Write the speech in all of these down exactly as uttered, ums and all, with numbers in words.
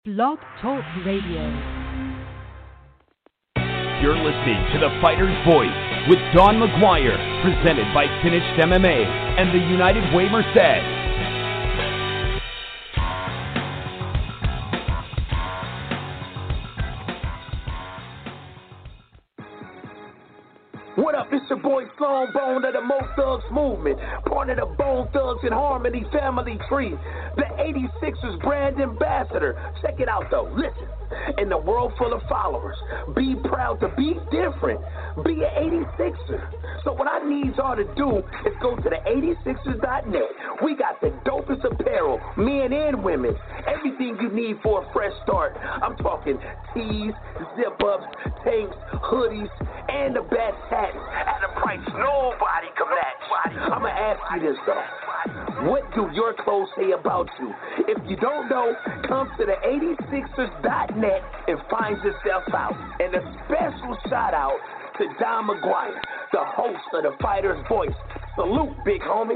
Blog Talk Radio. You're listening to The Fighter's Voice with Don McGuire, presented by Finished M M A and the United Way Merced. What up, it's your boy Sloan Bone of the Mo Thugs Movement, part of the Bone Thugs and Harmony family tree, the eighty-sixers brand ambassador. Check it out though, listen. In the world full of followers, be proud to be different, be an eighty-sixer. So what I need y'all to do is go to the eighty-sixers dot net. We got the dopest apparel, men and women, everything you need for a fresh start. I'm talking tees, zip-ups, tanks, hoodies, and the best hats at a price nobody can match. I'm going to ask you this though. What do your clothes say about you? If you don't know, come to the eighty-sixers dot net and find yourself out. And a special shout out to Don McGuire, the host of The Fighter's Voice. Salute, big homie.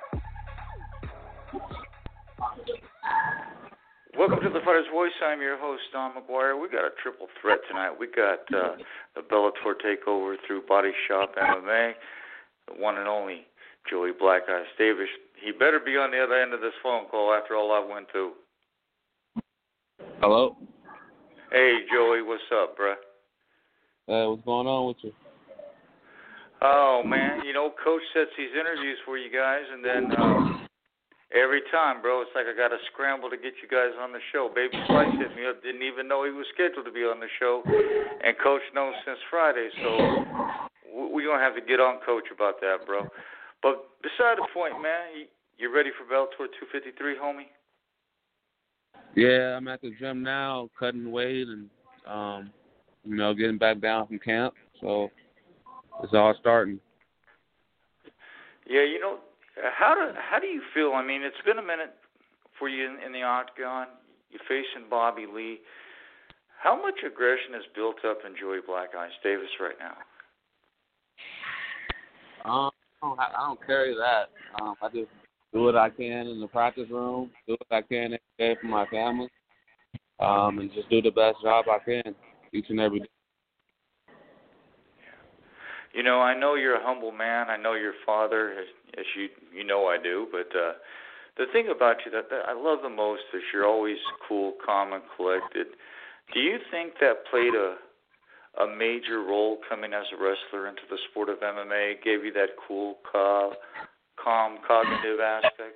Welcome to The Fighter's Voice. I'm your host, Don McGuire. We got a triple threat tonight. We got uh, the Bellator takeover through Body Shop M M A, the one and only Joey Black Eyes Davis. He better be on the other end of this phone call after all I went through. Hello? Hey, Joey, what's up, bruh? Uh, what's going on with you? Oh, man, you know, Coach sets these interviews for you guys, and then um, every time, bro, it's like I got to scramble to get you guys on the show. Baby Slice hit me up, didn't even know he was scheduled to be on the show, and Coach knows since Friday, so we're going to have to get on Coach about that, bro. But beside the point, man, you ready for Bellator two fifty-three, homie? Yeah, I'm at the gym now, cutting weight and, um, you know, getting back down from camp. So it's all starting. Yeah, you know, how do how do you feel? I mean, it's been a minute for you in, in the octagon. You're facing Bobby Lee. How much aggression is built up in Joey Black Eyes Davis right now? Um, I don't, I don't carry that. Um, I just do what I can in the practice room, do what I can every day for my family, um, and just do the best job I can each and every day. You know, I know you're a humble man. I know your father, as, as you you know I do. But uh, the thing about you that, that I love the most is you're always cool, calm, and collected. Do you think that played a a major role coming as a wrestler into the sport of M M A? Gave you that cool, calm, calm cognitive aspect?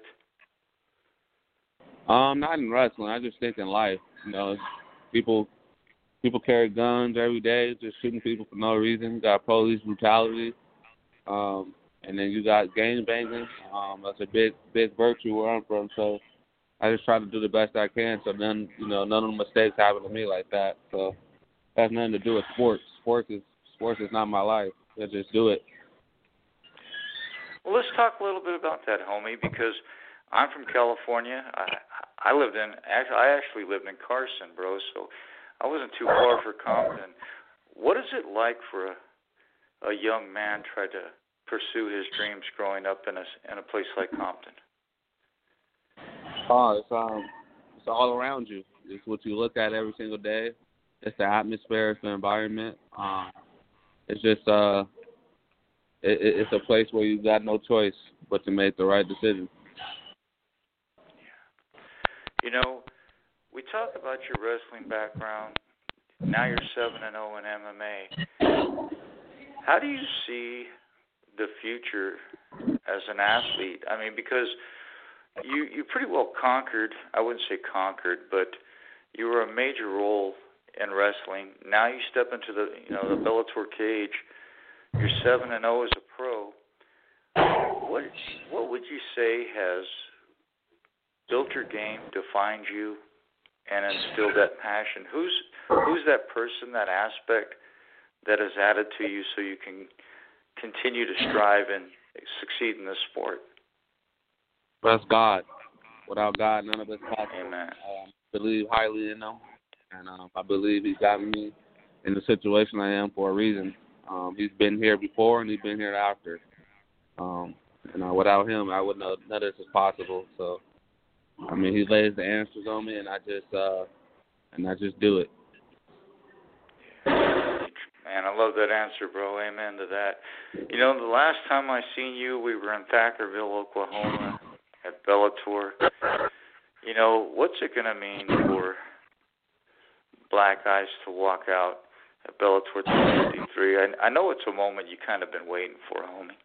Um, not in wrestling. I just think in life. You know, people people carry guns every day, just shooting people for no reason. You got police brutality, um, and then you got gang banging. Um, that's a big big virtue where I'm from. So I just try to do the best I can. So then, you know, none of the mistakes happen to me like that. So it has nothing to do with sports. Sports is sports is not my life. I just do it. Well, let's talk a little bit about that, homie, because I'm from California. I I lived in I actually lived in Carson, bro. So I wasn't too far for Compton. What is it like for a a young man try to pursue his dreams growing up in a in a place like Compton? Oh, it's um, it's all around you. It's what you look at every single day. It's the atmosphere, it's the environment. Um, it's just uh, it, it's a place where you got no choice but to make the right decision. You know, we talk about your wrestling background. Now you're seven and zero in M M A. How do you see the future as an athlete? I mean, because you you pretty well conquered. I wouldn't say conquered, but you were a major role in wrestling. Now you step into the you know the Bellator cage. You're seven and zero as a pro. What what would you say has built your game, defined you, and instilled that passion? Who's who's that person, that aspect that has added to you so you can continue to strive and succeed in this sport? That's God. Without God, none of us possible. Amen. I um, believe highly in Him, and um, I believe He got me in the situation I am for a reason. Um, he's been here before, and He's been here after. Um, and uh, without Him, I wouldn't know none of this is possible. So, I mean, He lays the answers on me, and I just uh, and I just do it. Man, I love that answer, bro. Amen to that. You know, the last time I seen you, we were in Thackerville, Oklahoma, at Bellator. You know, what's it going to mean for Black Ice to walk out at Bellator two fifty-three? I, I know it's a moment you kind of been waiting for, homie.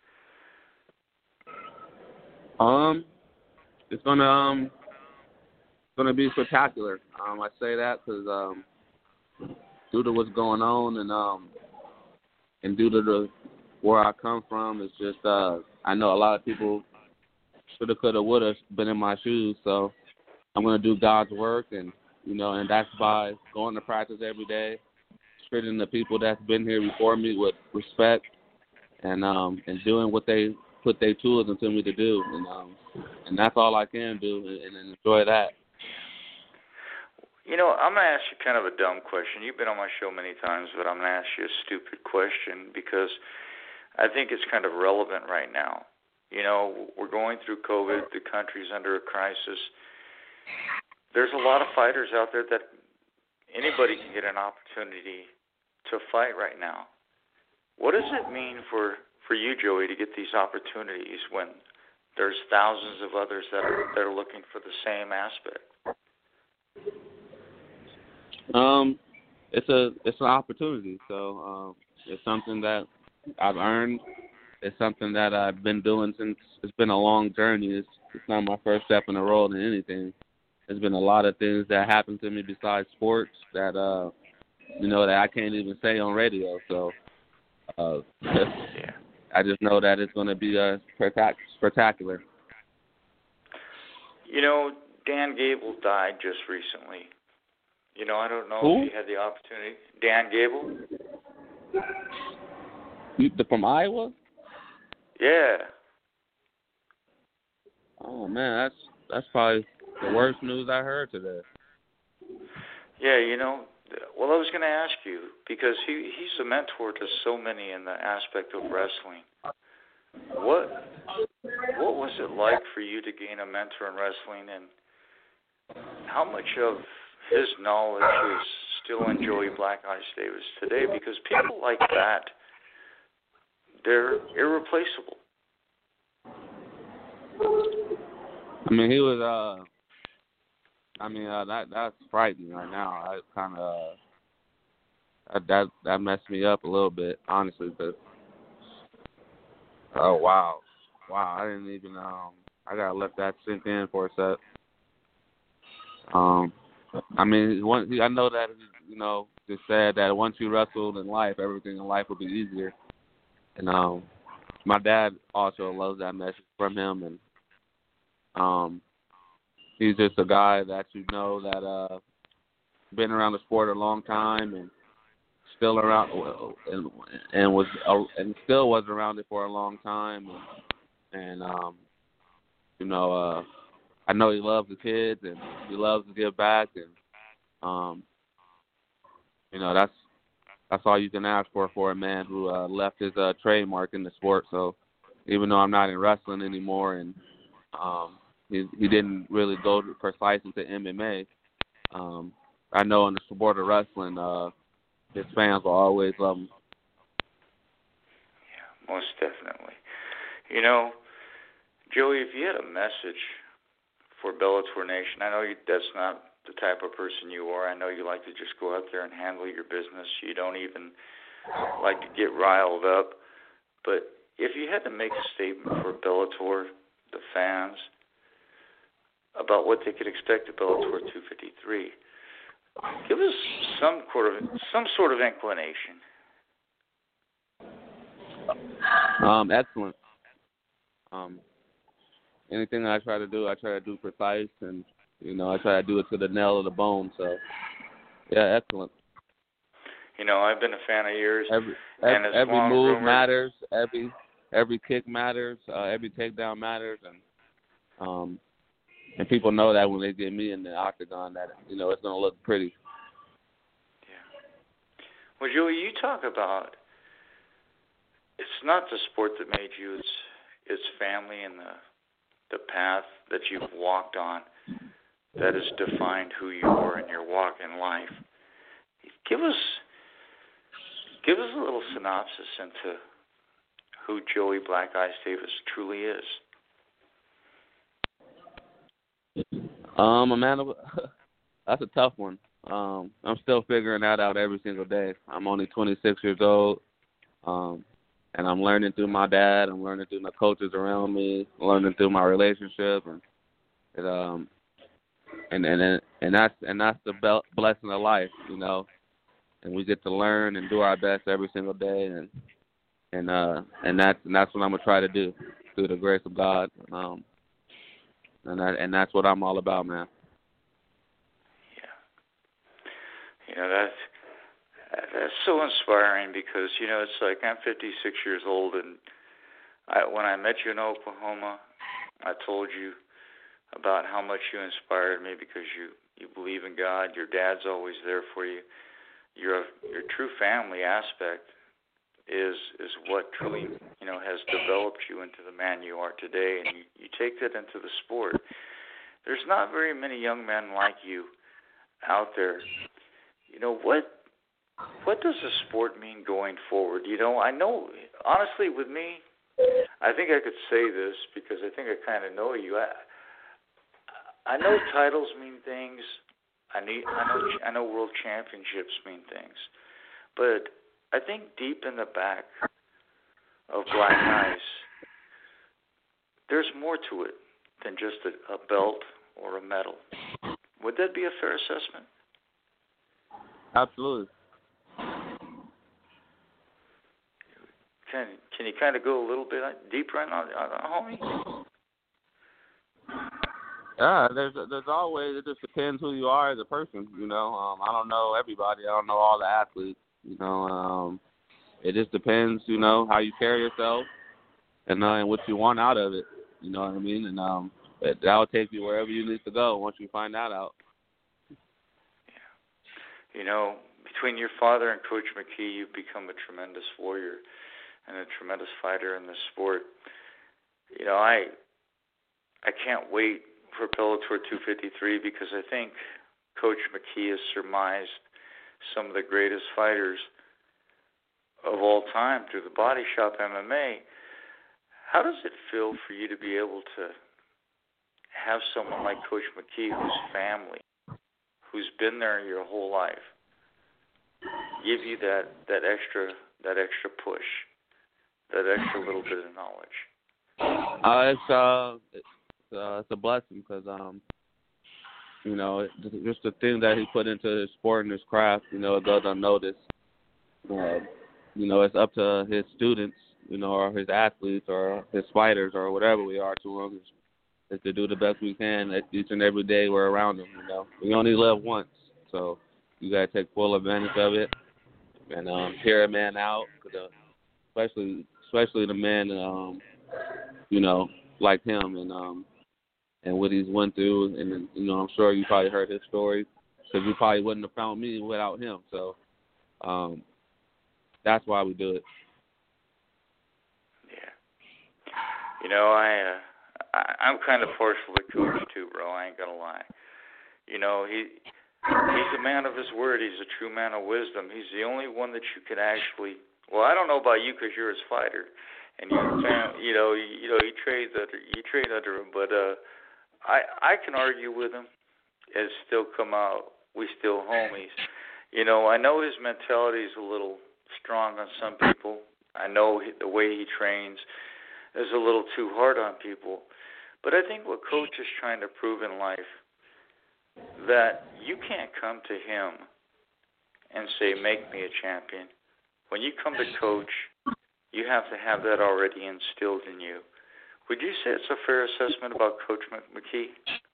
Um, it's gonna um, it's gonna be spectacular. Um, I say that because um, due to what's going on and um, and due to the where I come from, it's just uh, I know a lot of people shoulda, coulda, woulda been in my shoes. So I'm gonna do God's work, and you know, and that's by going to practice every day, treating the people that's been here before me with respect, and um, and doing what they put their tools into me to do, and um, and that's all I can do, and, and enjoy that. You know, I'm going to ask you kind of a dumb question. You've been on my show many times, but I'm going to ask you a stupid question because I think it's kind of relevant right now. You know, we're going through COVID. The country's under a crisis. There's a lot of fighters out there that anybody can get an opportunity to fight right now. What does it mean for for you, Joey, to get these opportunities when there's thousands of others that are that are looking for the same aspect? Um, it's a it's an opportunity. So um, it's something that I've earned. It's something that I've been doing since it's been a long journey. It's it's not my first step in the road in anything. There's been a lot of things that happened to me besides sports that uh, you know that I can't even say on radio. So. Uh, yeah. I just know that it's going to be uh, spectacular. You know, Dan Gable died just recently. You know, I don't know Who? if you had the opportunity. Dan Gable? You, the, from Iowa? Yeah. Oh, man, that's that's probably the worst news I heard today. Yeah, you know, well, I was going to ask you, because he, he's a mentor to so many in the aspect of wrestling. What what was it like for you to gain a mentor in wrestling, and how much of his knowledge is still in Joey Black Ice Davis today? Because people like that, they're irreplaceable. I mean, he was, uh, I mean, uh, that that's frightening right now. I kind of, uh, that that messed me up a little bit, honestly, because, oh, wow. Wow, I didn't even, um, I got to let that sink in for a sec. Um, I mean, one, I know that, you know, just said that once you wrestled in life, everything in life will be easier. And um, my dad also loves that message from him, and um, he's just a guy that you know that uh, been around the sport a long time and still around and and was uh, and still was around it for a long time, and, and um, you know, uh, I know he loves the kids and he loves to give back, and um, you know, that's that's all you can ask for for a man who uh, left his uh, trademark in the sport. So even though I'm not in wrestling anymore, and um, he he didn't really go precise into M M A, um, I know in the sport of wrestling, uh, his fans will always love him. Yeah, most definitely. You know, Joey, if you had a message for Bellator Nation, I know you, that's not the type of person you are. I know you like to just go out there and handle your business. You don't even like to get riled up. But if you had to make a statement for Bellator, the fans, about what they could expect at Bellator two fifty-three, give us some sort of some sort of inclination. Um, excellent. Um, anything I try to do, I try to do precise, and you know, I try to do it to the nail of the bone. So, yeah, excellent. You know, I've been a fan of yours. Every and every, every move rumored, matters. Every every kick matters. Uh, every takedown matters, and um, and people know that when they get me in the octagon, that you know it's gonna look pretty. Yeah. Well, Joey, you talk about it's not the sport that made you. It's it's family and the the path that you've walked on. that has defined who you are in your walk in life. Give us, give us a little synopsis into who Joey Black Ice Davis truly is. Um, a man of that's a tough one. Um, I'm still figuring that out every single day. I'm only twenty-six years old, um, and I'm learning through my dad. I'm learning through the coaches around me, learning through my relationship, and it, um, and and and that's and that's the be- blessing of life, you know. And we get to learn and do our best every single day, and and uh, and that's and that's what I'm gonna try to do through the grace of God. Um, And that, and that's what I'm all about, man. Yeah. You know, that's, that's so inspiring because, you know, it's like I'm fifty-six years old, and I, when I met you in Oklahoma, I told you about how much you inspired me because you, you believe in God. Your dad's always there for you. Your your true family aspect is is what truly, you know, has developed you into the man you are today, and you, you take that into the sport. There's not very many young men like you out there. You know, what what does the sport mean going forward? You know, I know, honestly, with me, I think I could say this because I think I kind of know you. I, I know titles mean things. I need, I know, I know world championships mean things, but I think deep in the back of Black Ice, there's more to it than just a, a belt or a medal. Would that be a fair assessment? Absolutely. Can Can you kind of go a little bit deeper on on, on homie? Yeah, there's there's always, it just depends who you are as a person, you know. Um, I don't know everybody. I don't know all the athletes, you know. Um, it just depends, you know, how you carry yourself and, uh, and what you want out of it, you know what I mean? And um, that will take you wherever you need to go once you find that out. Yeah. You know, between your father and Coach McKee, you've become a tremendous warrior and a tremendous fighter in this sport. You know, I I can't wait for Bellator two fifty-three because I think Coach McKee has surmised some of the greatest fighters of all time through the Body Shop M M A. How does it feel for you to be able to have someone like Coach McKee, whose family, who's been there your whole life, give you that, that extra that extra push, that extra little bit of knowledge? Uh, it's uh, it's, uh, it's a blessing because um, you know, it, just the thing that he put into his sport and his craft, you know, it goes unnoticed. Uh, you know, it's up to his students, you know, or his athletes or his fighters or whatever we are to him, is, is to do the best we can each and every day we're around him. You know, we only live once, so you gotta take full advantage of it and um, hear a man out, uh, especially especially the man, um, you know, like him and um, and what he's went through. And you know, I'm sure you probably heard his story because you probably wouldn't have found me without him. So um, that's why we do it. Yeah. You know, I, uh, I I'm kind of partial to Coach too, bro. I ain't gonna lie. You know, he he's a man of his word. He's a true man of wisdom. He's the only one that you could actually. Well, I don't know about you because you're his fighter, and you you know you, you know you train under you train under him. But uh, I I can argue with him and still come out. We still homies. You know, I know his mentality is a little strong on some people. I know he, the way he trains is a little too hard on people. But I think what Coach is trying to prove in life, that you can't come to him and say, make me a champion. When you come to Coach, you have to have that already instilled in you. Would you say it's a fair assessment about Coach McKee?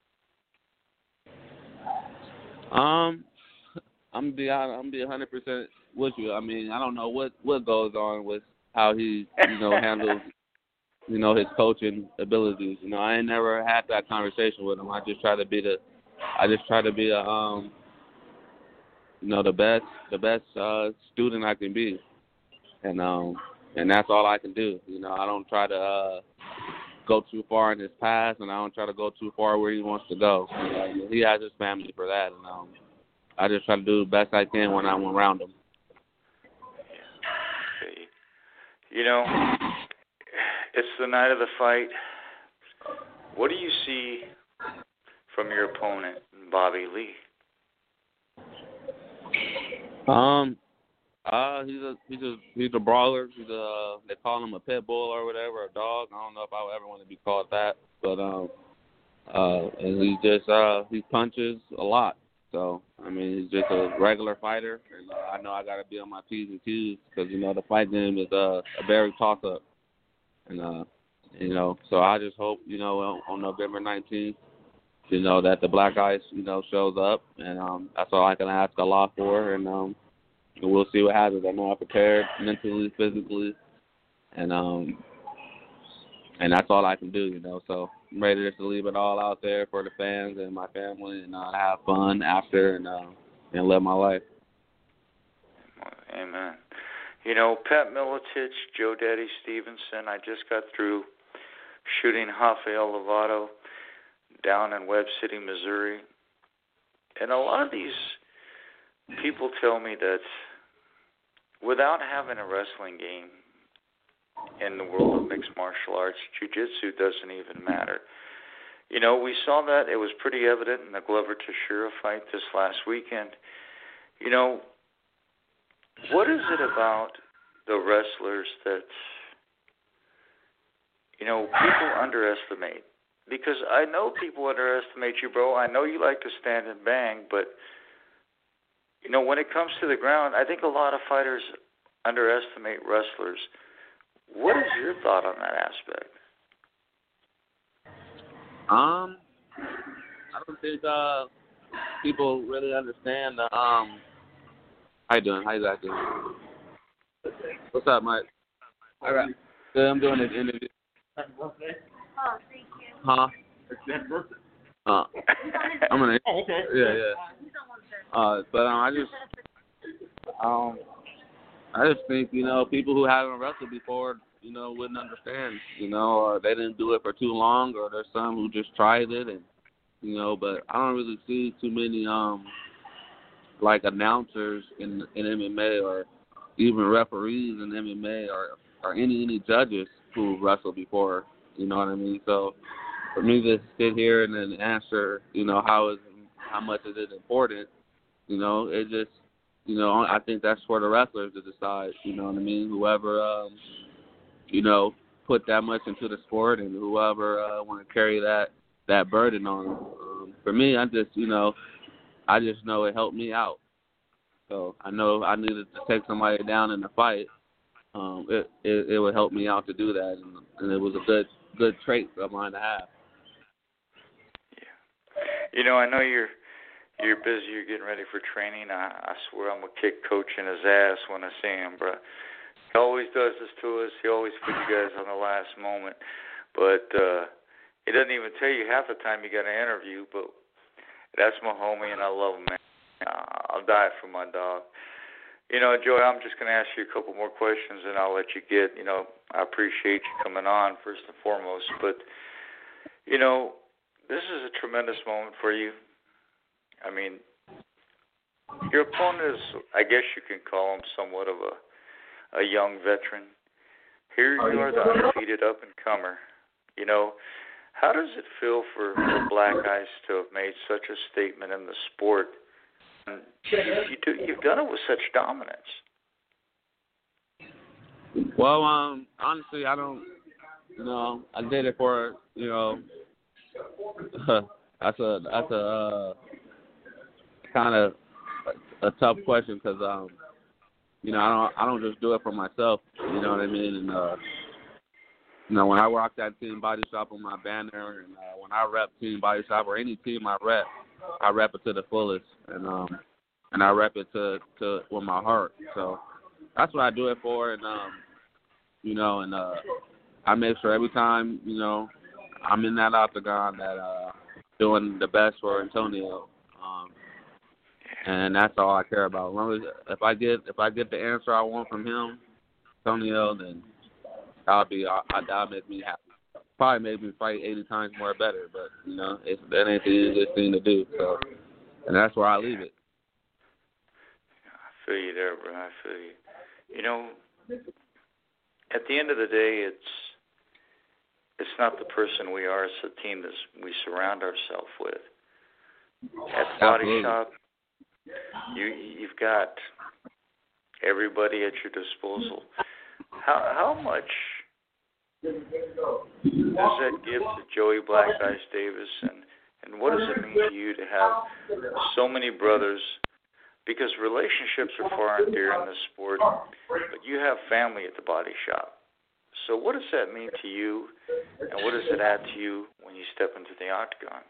Um, I'm gonna be I'm gonna be one hundred percent with you. I mean, I don't know what, what goes on with how he, you know, handles, you know, his coaching abilities. You know, I ain't never had that conversation with him. I just try to be the, I just try to be a, um, you know, the best, the best uh, student I can be, and um, and that's all I can do. You know, I don't try to, uh, go too far in his past, and I don't try to go too far where he wants to go. Uh, he has his family for that, and um, I just try to do the best I can when I'm around him. Okay. You know, it's the night of the fight. What do you see from your opponent, Bobby Lee? Um, uh, he's a he's a he's a brawler. He's a they call him a pit bull or whatever, a dog. I don't know if I would ever want to be called that, but um, uh, and he just uh he punches a lot. So I mean, he's just a regular fighter, and uh, I know I got to be on my P's and Q's because you know the fight game is uh, a very toss up, and uh, you know, so I just hope you know on, on November nineteenth. You know, that the Black Ice, you know, shows up, and um, that's all I can ask Allah for, and um, we'll see what happens. I know I'm prepared mentally, physically, and um, and that's all I can do, you know. So I'm ready just to leave it all out there for the fans and my family, and uh, have fun after, and uh, and live my life. Amen. You know, Pat Miletich, Joe Daddy Stevenson, I just got through shooting Rafael Lovato down in Webb City, Missouri. And a lot of these people tell me that without having a wrestling game in the world of mixed martial arts, jiu-jitsu doesn't even matter. You know, we saw that. It was pretty evident in the Glover Teixeira fight this last weekend. You know, what is it about the wrestlers that, you know, people underestimate? Because I know people underestimate you, bro. I know you like to stand and bang, but, you know, when it comes to the ground, I think a lot of fighters underestimate wrestlers. What is your thought on that aspect? Um, I don't think uh, people really understand the, um, how you doing? How you guys doing? What's up, Mike? All right. Good, I'm doing this interview. Oh, thank you. Huh? Uh, I'm gonna. Oh, okay. Yeah, yeah. Uh, but um, I just, um, I just think you know people who haven't wrestled before, you know, wouldn't understand, you know, or they didn't do it for too long, or there's some who just tried it, and you know, but I don't really see too many um, like announcers in in M M A or even referees in M M A or or any any judges who wrestled before. You know what I mean? So for me to sit here and then answer, you know, how is how much is it important? You know, it just, you know, I think that's for the wrestlers to decide. You know what I mean? Whoever, um, you know, put that much into the sport, and whoever uh, want to carry that that burden on them. Um, for me, I just, you know, I just know it helped me out. So I know I needed to take somebody down in the fight. Um, it, it it would help me out to do that, and, and it was a good good trait of mine to have. Yeah, you know, I know you're you're busy. You're getting ready for training. I, I swear I'm gonna kick Coach in his ass when I see him, bro. He always does this to us. He always puts you guys on the last moment, but uh, he doesn't even tell you half the time you got an interview. But that's my homie, and I love him, man. Uh, I'll die for my dog. You know, Joey, I'm just going to ask you a couple more questions, and I'll let you get, you know, I appreciate you coming on, first and foremost. But, you know, this is a tremendous moment for you. I mean, your opponent is, I guess you can call him somewhat of a, a young veteran. Here you are, the undefeated up-and-comer. You know, how does it feel for, for Black Ice to have made such a statement in the sport? And you, you do, you've done it with such dominance. Well, um, honestly, I don't, you know, I did it for, you know, that's a that's a uh, kind of a, a tough question because, um, you know, I don't I don't just do it for myself. You know what I mean? And uh, you know, when I rock that Team Body Shop on my banner, and uh, when I rep Team Body Shop or any team I rep, I rep it to the fullest, and um, and I rep it to, to with my heart. So that's what I do it for, and um, you know, and uh, I make sure every time, you know, I'm in that octagon that uh, doing the best for Antonio, um, and that's all I care about. As long as if I get if I get the answer I want from him, Antonio, then that'll be that'll make me happy. probably make me fight eighty times more better. But you know, it's, that ain't the easiest thing to do. So, and that's where I leave it. I feel you there, bro. I feel you. You know, at the end of the day, it's it's not the person we are; it's the team that we surround ourselves with. At the body Absolutely. shop, you you've got everybody at your disposal. How how much does that give to Joey Black Ice Davis, and and what does it mean to you to have so many brothers? Because relationships are far and dear in this sport, but you have family at the body shop. So what does that mean to you, and what does it add to you when you step into the octagon?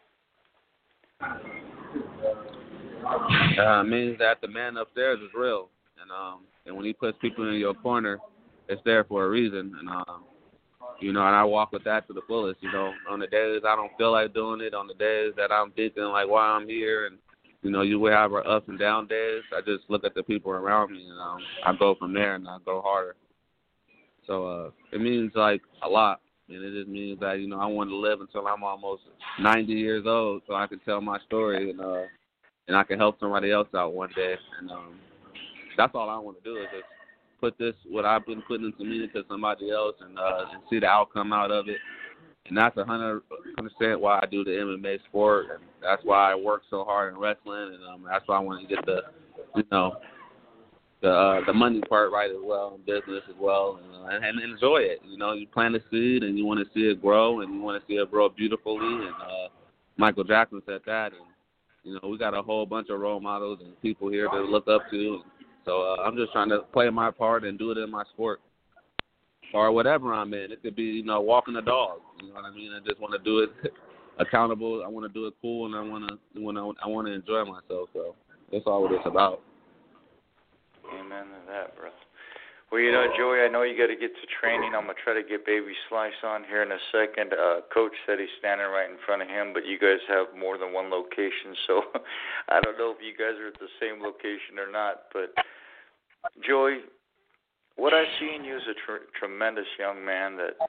Uh, it means that the man upstairs is real, and um, and when he puts people in your corner, it's there for a reason, and um, you know, and I walk with that to the fullest. You know, on the days I don't feel like doing it, on the days that I'm thinking like why I'm here, and you know, you will have our ups and down days. I just look at the people around me, and um, I go from there, and I go harder. So uh, it means like a lot, and it just means that you know I want to live until I'm almost ninety years old, so I can tell my story, and uh, and I can help somebody else out one day. And um, that's all I want to do is just put this what I've been putting into me into somebody else, and uh, and see the outcome out of it. And that's one hundred percent why I do the M M A sport, and that's why I work so hard in wrestling, and um, that's why I want to get the, you know, the uh, the money part right as well, and business as well, and, uh, and enjoy it. You know, you plant a seed, and you want to see it grow, and you want to see it grow beautifully, and uh, Michael Jackson said that, and, you know, we got a whole bunch of role models and people here to look up to, and so uh, I'm just trying to play my part and do it in my sport. Or whatever I'm in. It could be, you know, walking a dog. You know what I mean? I just want to do it accountable. I want to do it cool, and I want to when I, I want to enjoy myself. So that's all it's about. Amen to that, bro. Well, you know, Joey, I know you got to get to training. I'm gonna try to get Baby Slice on here in a second. Uh, Coach said he's standing right in front of him, but you guys have more than one location, so I don't know if you guys are at the same location or not. But Joey, what I see in you is a tr- tremendous young man that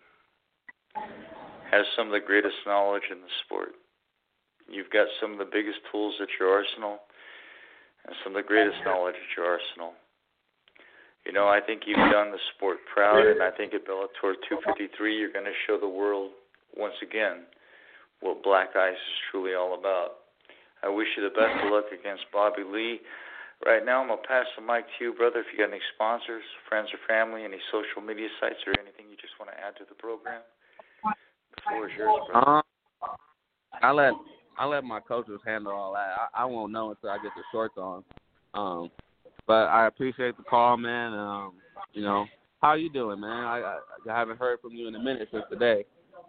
has some of the greatest knowledge in the sport. You've got some of the biggest tools at your arsenal and some of the greatest knowledge at your arsenal. You know, I think you've done the sport proud, and I think at Bellator two fifty-three you're going to show the world once again what Black Ice is truly all about. I wish you the best of luck against Bobby Lee. Right now, I'm going to pass the mic to you, brother, if you got any sponsors, friends or family, any social media sites, or anything you just want to add to the program. The floor is yours, brother. Um, I let I let my coaches handle all that. I, I won't know until I get the shorts on. Um, but I appreciate the call, man. Um, you know, how you doing, man? I, I I haven't heard from you in a minute since today.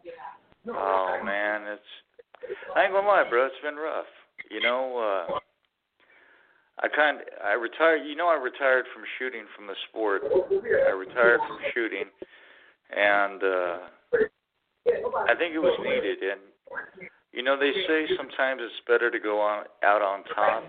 Oh, man, it's I ain't gonna lie, bro. It's been rough. You know, uh, I kind I retired. You know, I retired from shooting from the sport. I retired from shooting, and uh, I think it was needed. And you know, they say sometimes it's better to go on out on top.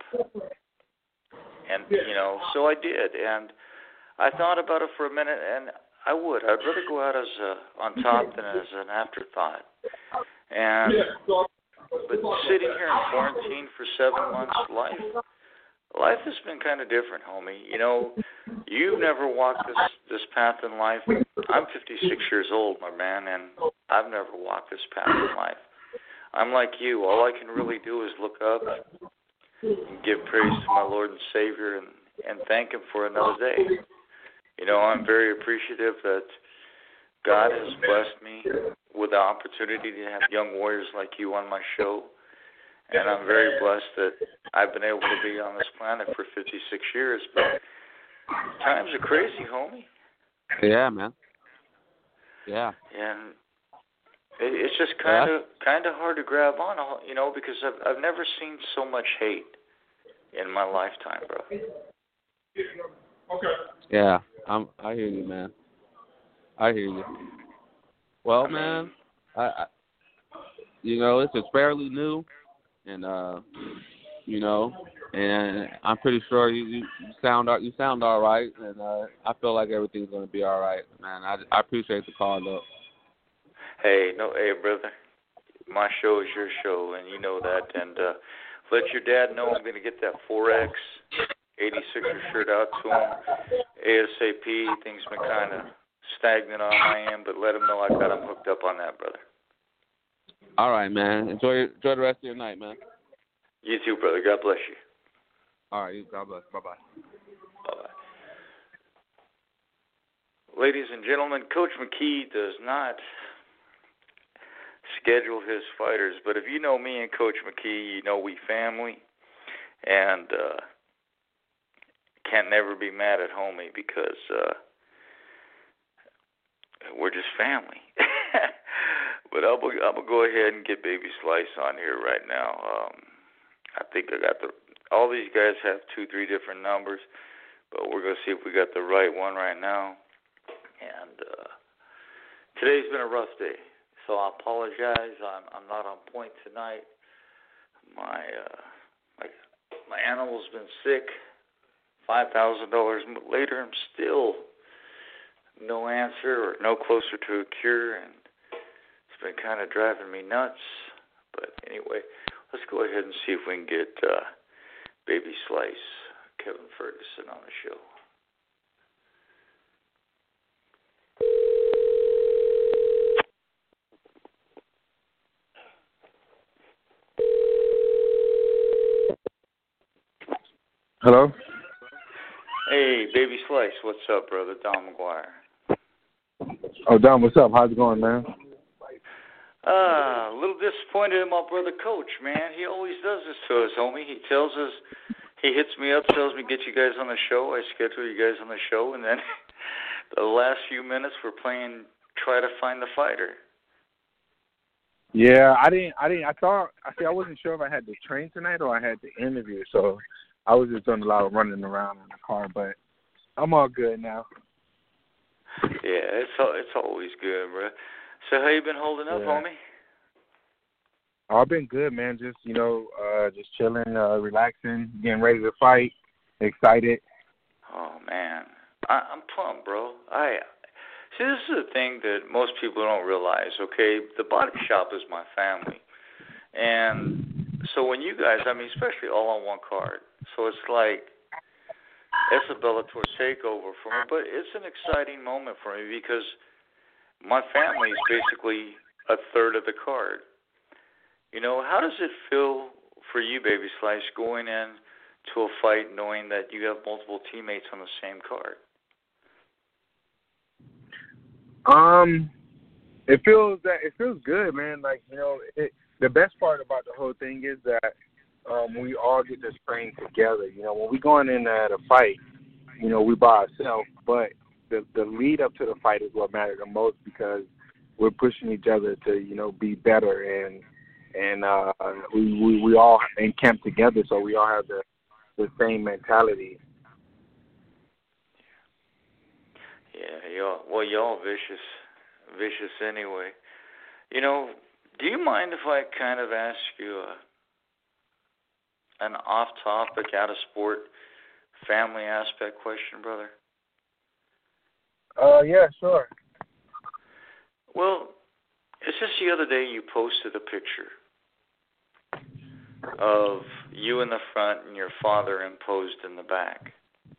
And you know, so I did, and I thought about it for a minute, and I would. I'd rather go out as a, on top than as an afterthought. And but sitting here in quarantine for seven months, life. Life has been kind of different, homie. You know, you've never walked this this path in life. I'm fifty-six years old, my man, and I've never walked this path in life. I'm like you. All I can really do is look up and give praise to my Lord and Savior and, and thank Him for another day. You know, I'm very appreciative that God has blessed me with the opportunity to have young warriors like you on my show. And I'm very blessed that I've been able to be on this planet for fifty-six years. But times are crazy, homie. Yeah, man. Yeah. And it, it's just kind of kind of hard to grab on, you know, because I've I've never seen so much hate in my lifetime, bro. Okay. Yeah, I'm. I hear you, man. I hear you. Well, I mean, man, I, I, you know, it's just fairly new. And uh, you know, and I'm pretty sure you, you sound you sound all right, and uh, I feel like everything's gonna be all right, man. I, I appreciate the call, though. Hey, no, hey, brother. My show is your show, and you know that. And uh, let your dad know I'm going to get that four X eighty-sixer shirt out to him ASAP. Things been kind of stagnant on my end, but let him know I got him hooked up on that, brother. All right, man. Enjoy enjoy the rest of your night, man. You too, brother. God bless you. All right, God bless. Bye-bye. Bye-bye. Ladies and gentlemen, Coach McKee does not schedule his fighters, but if you know me and Coach McKee, you know we family, and uh, can't never be mad at homie because uh, we're just family. But I'm gonna, I'm gonna go ahead and get Baby Slice on here right now. Um, I think I got the. All these guys have two, three different numbers, but we're gonna see if we got the right one right now. And uh, today's been a rough day, so I apologize. I'm I'm not on point tonight. My uh, my my animal's been sick. Five thousand dollars later, I'm still no answer or no closer to a cure, and it's been kind of driving me nuts. But anyway, let's go ahead and see if we can get uh, Baby Slice, Kevin Ferguson, on the show. Hello? Hey, Baby Slice, what's up, brother? Don McGuire. Oh, Don, what's up? How's it going, man? Uh, a little disappointed in my brother Coach, man. He always does this to us, homie. He tells us, he hits me up, tells me, get you guys on the show. I schedule you guys on the show, and then the last few minutes we're playing Try to Find the Fighter. Yeah, I didn't, I didn't, I thought, I see, I wasn't sure if I had to train tonight or I had the interview, so I was just doing a lot of running around in the car, but I'm all good now. Yeah, it's it's always good, bro. So how you been holding up, yeah. homie? I've been good, man. Just, you know, uh, just chilling, uh, relaxing, getting ready to fight, excited. Oh, man. I, I'm pumped, bro. I See, this is a thing that most people don't realize, okay? The Body Shop is my family. And so when you guys, I mean, especially all on one card, so it's like, it's a Bellator takeover for me, but it's an exciting moment for me because my family is basically a third of the card. You know, how does it feel for you, Baby Slice, going in to a fight knowing that you have multiple teammates on the same card? Um, it feels that it feels good, man. Like, you know, it, the best part about the whole thing is that um, we all get to train together. You know, when we going in at a fight, you know, we by ourselves, but the the lead up to the fight is what matters the most because we're pushing each other to, you know, be better, and and uh, we, we we all encamp together, so we all have the the same mentality. Yeah, y'all. Well, y'all vicious, vicious anyway. You know, do you mind if I kind of ask you a, an off-topic, out-of-sport, family aspect question, brother? Uh, yeah, sure. Well, it's just the other day you posted a picture of you in the front and your father imposed in the back.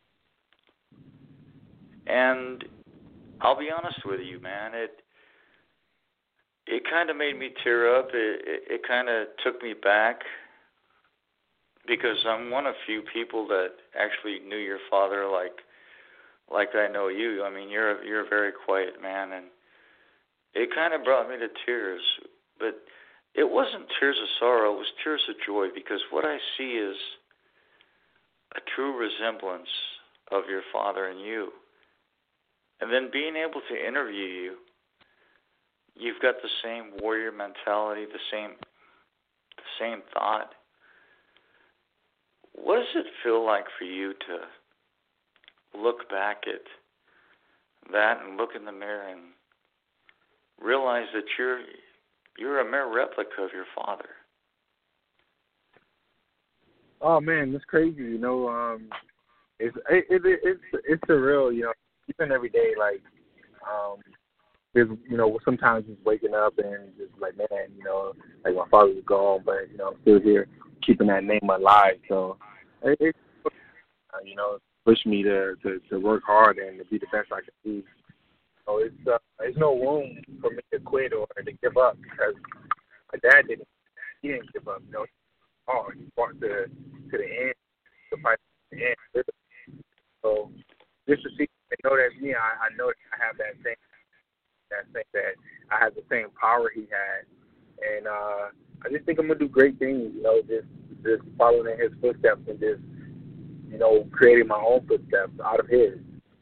And I'll be honest with you, man, it it kind of made me tear up. It, it, it kind of took me back because I'm one of few people that actually knew your father like like I know you. I mean, you're a, you're a very quiet man, and it kind of brought me to tears. But it wasn't tears of sorrow, it was tears of joy, because what I see is a true resemblance of your father and you. And then being able to interview you, you've got the same warrior mentality, the same the same thought. What does it feel like for you to look back at that and look in the mirror and realize that you're you're a mere replica of your father? Oh man, it's crazy. You know, um, it's it, it, it's it's surreal. You know, even every day, like um, there's, you know, sometimes just waking up and just like, man, you know, like my father was gone, but, you know, I'm still here keeping that name alive. So it, it you know, pushed me to, to, to work hard and to be the best I can be. So it's, uh, there's no room for me to quit or to give up because my dad didn't, he didn't give up. You know, oh, he fought to, to the end, to fight to the end. So just to see, they know that's me, I, I know that I have that same, that same, that I have the same power he had. And uh, I just think I'm going to do great things, you know, just, just following in his footsteps and just, you know, creating my own footsteps out of his.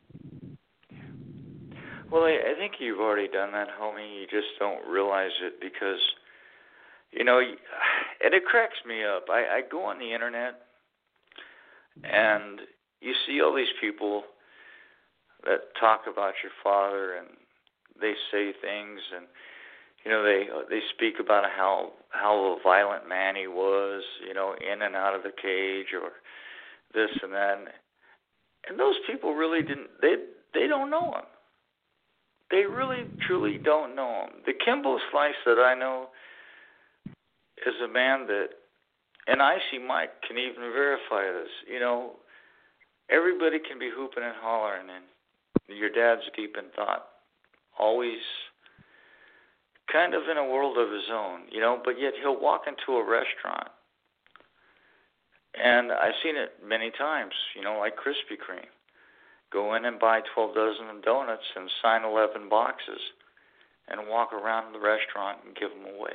Well, I, I think you've already done that, homie. You just don't realize it because, you know, and it cracks me up. I, I go on the internet and you see all these people that talk about your father and they say things and, you know, they they speak about how how a violent man he was, you know, in and out of the cage or this and that. And those people really didn't, they they don't know him. They really, truly don't know him. The Kimbo Slice that I know is a man that, and Icy Mike can even verify this, you know, everybody can be hooping and hollering, and your dad's deep in thought, always kind of in a world of his own, you know, but yet he'll walk into a restaurant. And I've seen it many times, you know, like Krispy Kreme. Go in and buy twelve dozen donuts and sign eleven boxes and walk around the restaurant and give them away.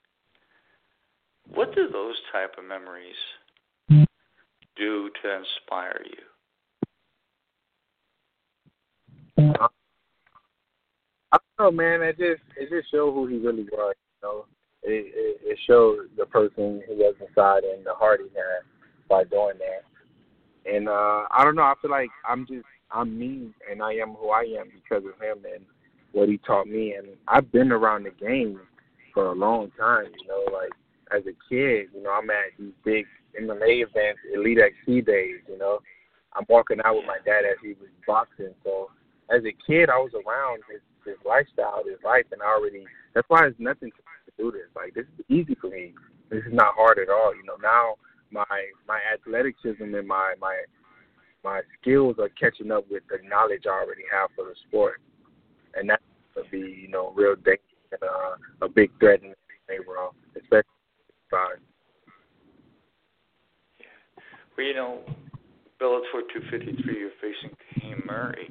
What do those type of memories do to inspire you? I don't know, man. It just it just showed who he really was. You know, it it, it showed the person he was inside and the heart he had by doing that. And uh, I don't know. I feel like I'm just I'm me, and I am who I am because of him and what he taught me. And I've been around the game for a long time. You know, like as a kid, you know, I'm at these big M M A events, Elite X C days. You know, I'm walking out with my dad as he was boxing. So as a kid, I was around his, his lifestyle, his life, and I already. That's why it's nothing to do this. Like this is easy for me. This is not hard at all. You know, now my my athleticism and my my my skills are catching up with the knowledge I already have for the sport, and that's going to be, you know, real dangerous and uh, a big threat in the world, especially five. Yeah. Well, you know, Bellator two fifty-three, you're facing Kahim Murray.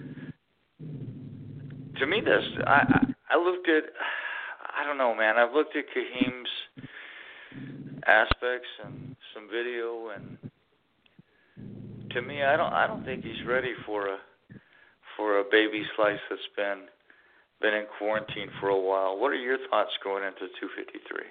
To me, this I, I I looked at, I don't know, man. I've looked at Kahim's aspects and some video, and to me, I don't I don't think he's ready for a for a baby slice that's been been in quarantine for a while. What are your thoughts going into two fifty-three?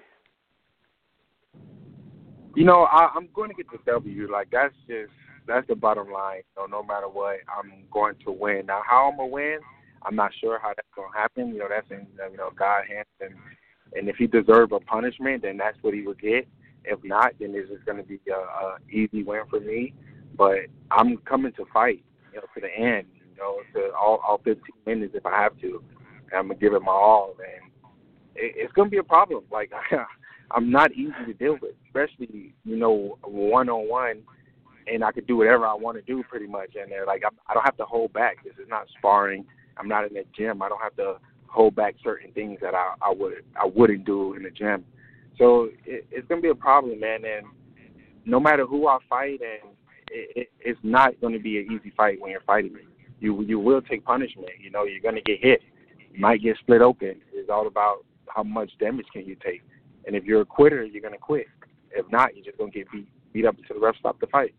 You know, I, I'm going to get the W. Like that's just that's the bottom line. You know, no matter what, I'm going to win. Now, how I'm gonna win, I'm not sure how that's gonna happen. You know, that's in you know God's hands, and and if he deserves a punishment, then that's what he will get. If not, then it's just going to be a, a easy win for me. But I'm coming to fight, you know, to the end, you know, to all, all fifteen minutes if I have to. And I'm going to give it my all. And it, it's going to be a problem. Like, I, I'm not easy to deal with, especially, you know, one-on-one. And I could do whatever I want to do pretty much. And they're like, I'm, I don't have to hold back. This is not sparring. I'm not in the gym. I don't have to hold back certain things that I, I, would, I wouldn't do in the gym. So it, it's going to be a problem, man. And no matter who I fight, and it, it, it's not going to be an easy fight when you're fighting me. You you will take punishment. You know, you're going to get hit. You might get split open. It's all about how much damage can you take. And if you're a quitter, you're going to quit. If not, you're just going to get beat beat up until the ref stop the fight.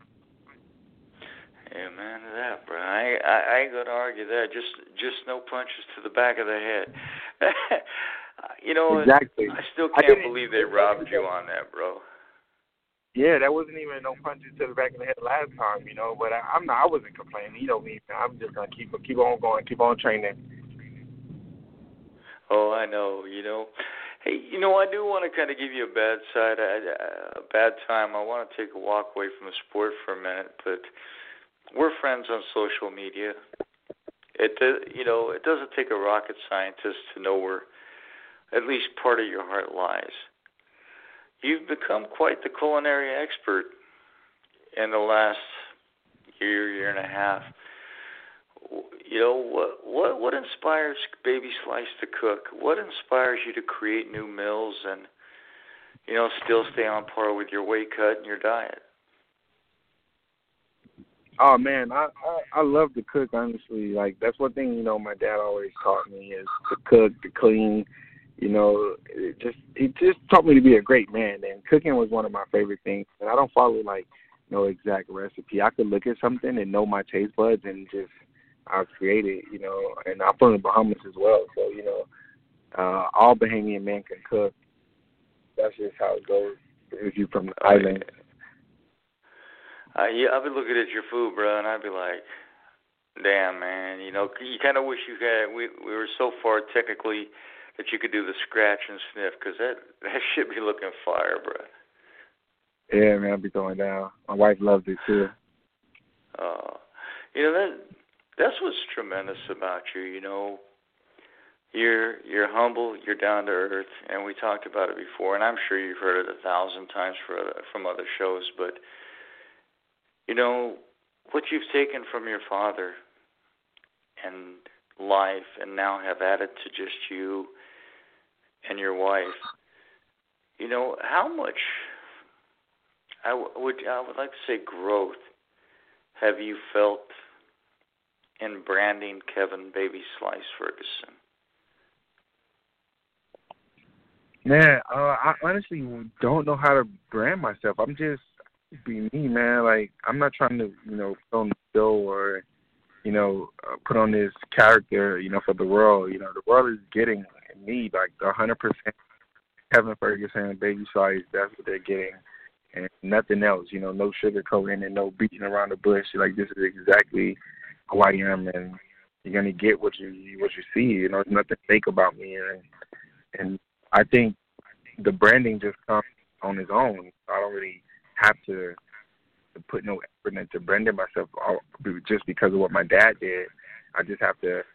Amen to that, bro. I, I, I ain't going to argue that. Just just no punches to the back of the head. You know, exactly. I still can't I believe they robbed you on that, bro. Yeah, that wasn't even no punches to the back of the head last time, you know. But I, I'm not. I wasn't complaining. You know me. I'm just gonna keep keep on going, keep on training. Oh, I know. You know. Hey, you know, I do want to kind of give you a bad side, a, a bad time. I want to take a walk away from the sport for a minute, but we're friends on social media. it uh, you know, it doesn't take a rocket scientist to know where at least part of your heart lies. You've become quite the culinary expert in the last year, year and a half. You know, what what what inspires Baby Slice to cook? What inspires you to create new meals and, you know, still stay on par with your weight cut and your diet? Oh man, I, I I love to cook. Honestly, like that's one thing, you know, my dad always taught me is to cook, to clean. You know, it just he just taught me to be a great man. And cooking was one of my favorite things. And I don't follow like no exact recipe. I could look at something and know my taste buds and just I'll create it. You know, and I'm from the Bahamas as well, so you know, uh, all Bahamian men can cook. That's just how it goes if you're from the Oh, island. yeah. Uh, yeah, I've been looking at your food, bro, and I'd be like, damn, man, you know, you kind of wish you had, we we were so far technically that you could do the scratch and sniff, because that, that shit be looking fire, bro. Yeah, man, I'll be throwing down. My wife loves it, too. Uh, you know, that that's what's tremendous about you, you know. You're you're humble, you're down to earth, and we talked about it before, and I'm sure you've heard it a thousand times for other, from other shows, but you know, what you've taken from your father and life and now have added to just you and your wife, you know, how much, I w- would, I would like to say growth, have you felt in branding Kevin Baby Slice Ferguson? Man, uh, I honestly don't know how to brand myself. I'm just be me, man. Like, I'm not trying to, you know, put on the show or, you know, uh, put on this character, you know, for the world. You know, the world is getting me, like, the one hundred percent Kevin Ferguson, Baby Slice, that's what they're getting. And nothing else, you know, no sugarcoating and no beating around the bush. Like, this is exactly who I am, and you're going to get what you what you see. You know, there's nothing fake about me. And, and I think the branding just comes on its own. I don't really have to, to put no effort into branding myself all, just because of what my dad did. I just have to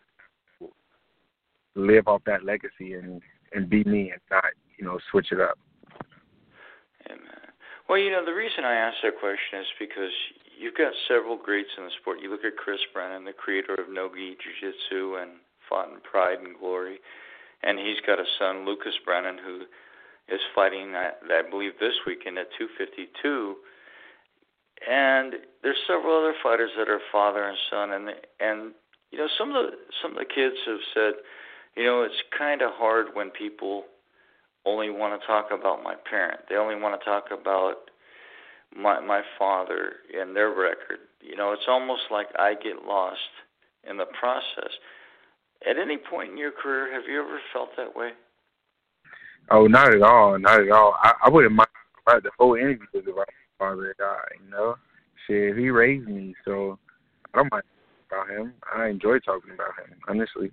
live off that legacy and, and be me and not, you know, switch it up. Amen. Well, you know, the reason I asked that question is because you've got several greats in the sport. You look at Chris Brennan, the creator of No-Gi Jiu-Jitsu and fought in Pride and Glory, and he's got a son, Lucas Brennan, who is fighting, I, I believe, this weekend at two fifty-two. And there's several other fighters that are father and son, and and you know some of the some of the kids have said, you know, it's kind of hard when people only want to talk about my parent. They only want to talk about my my father and their record. You know, it's almost like I get lost in the process. At any point in your career, have you ever felt that way? Oh, not at all, not at all. I, I wouldn't mind. The whole interview was about my father and I, you know. Shit, he raised me, so I don't mind about him. I enjoy talking about him, honestly.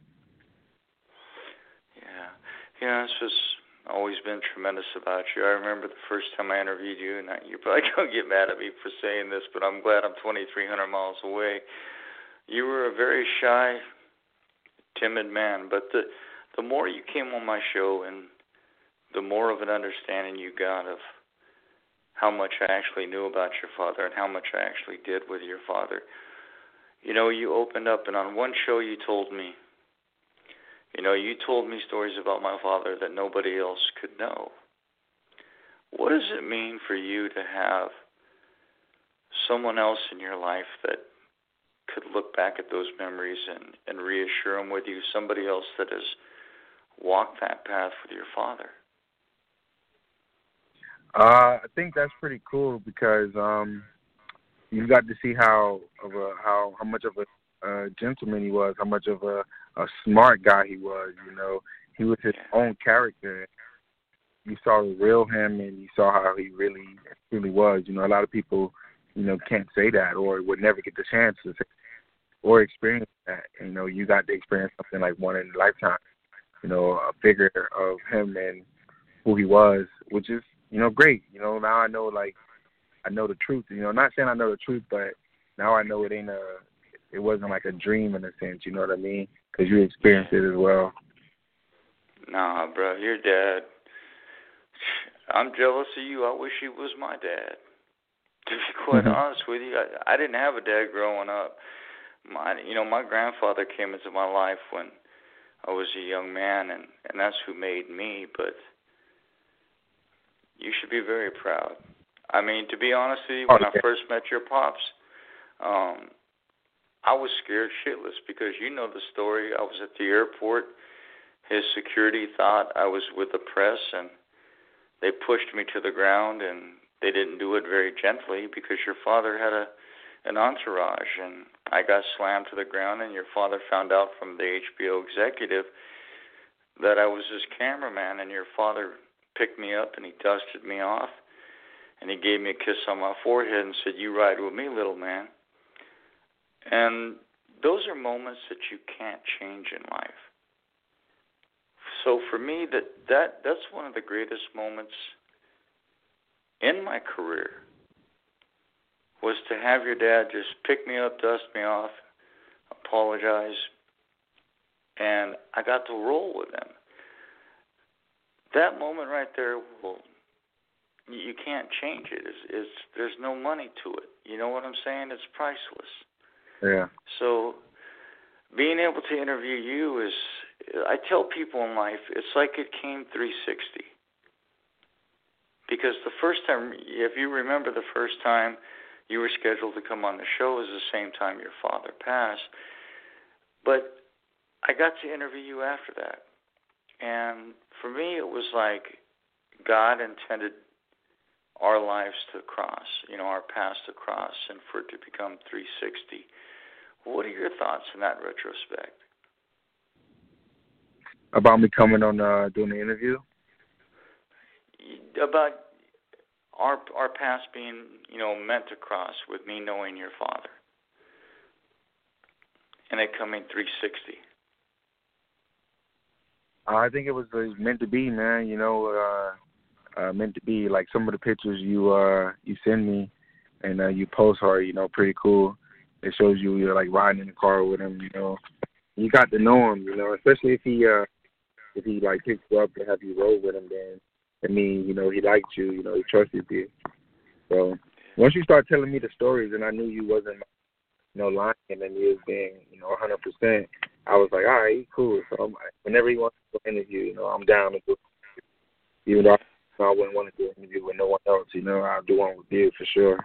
Yeah. Yeah, it's just always been tremendous about you. I remember the first time I interviewed you, and you're probably going to get mad at me for saying this, but I'm glad I'm twenty-three hundred miles away. You were a very shy, timid man, but the the more you came on my show and the more of an understanding you got of how much I actually knew about your father and how much I actually did with your father. You know, you opened up, and on one show you told me, you know, you told me stories about my father that nobody else could know. What does it mean for you to have someone else in your life that could look back at those memories and, and reassure them with you, somebody else that has walked that path with your father? Uh, I think that's pretty cool because um, you got to see how of a how how much of a uh, gentleman he was, how much of a, a smart guy he was. You know, he was his own character. You saw the real him, and you saw how he really really was. You know, a lot of people, you know, can't say that or would never get the chance to say or experience that. You know, you got to experience something like one in a lifetime. You know, a figure of him and who he was, which is, you know, great. You know, now I know, like, I know the truth. You know, not saying I know the truth, but now I know it ain't a, it wasn't like a dream in a sense. You know what I mean? Because you experienced it as well. Nah, bro, your dad. I'm jealous of you. I wish he was my dad. To be quite mm-hmm. honest with you, I, I didn't have a dad growing up. My, you know, my grandfather came into my life when I was a young man, and, and that's who made me. But you should be very proud. I mean, to be honest with you, when oh, okay. I first met your pops, um, I was scared shitless because you know the story. I was at the airport. His security thought I was with the press, and they pushed me to the ground, and they didn't do it very gently because your father had a an entourage, and I got slammed to the ground, and your father found out from the H B O executive that I was his cameraman, and your father picked me up, and he dusted me off, and he gave me a kiss on my forehead and said, "You ride with me, little man." And those are moments that you can't change in life. So for me, that, that that's one of the greatest moments in my career, was to have your dad just pick me up, dust me off, apologize, and I got to roll with him. That moment right there, well, you can't change it. It's, it's, there's no money to it. You know what I'm saying? It's priceless. Yeah. So being able to interview you is, I tell people in life, it's like it came three sixty. Because the first time, if you remember the first time you were scheduled to come on the show, is the same time your father passed. But I got to interview you after that. And for me, it was like God intended our lives to cross, you know, our paths to cross, and for it to become three sixty. What are your thoughts in that retrospect? About me coming on uh, doing the interview? About our our paths being, you know, meant to cross with me knowing your father, and it coming three sixty. Uh, I think it was uh, meant to be, man. You know, uh, uh, meant to be. Like some of the pictures you uh, you send me and uh, you post are, you know, pretty cool. It shows you you're like riding in the car with him. You know, you got to know him. You know, especially if he uh, if he like picks you up and have you roll with him, then. I mean, you know, he liked you, you know, he trusted you. So once you start telling me the stories and I knew you wasn't, you know, lying and you was being, you know, one hundred percent, I was like, all right, he's cool. So I'm, whenever he wants to do an interview, you know, I'm down to do it. Even though I wouldn't want to do an interview with no one else, you know, I'll do one with you for sure.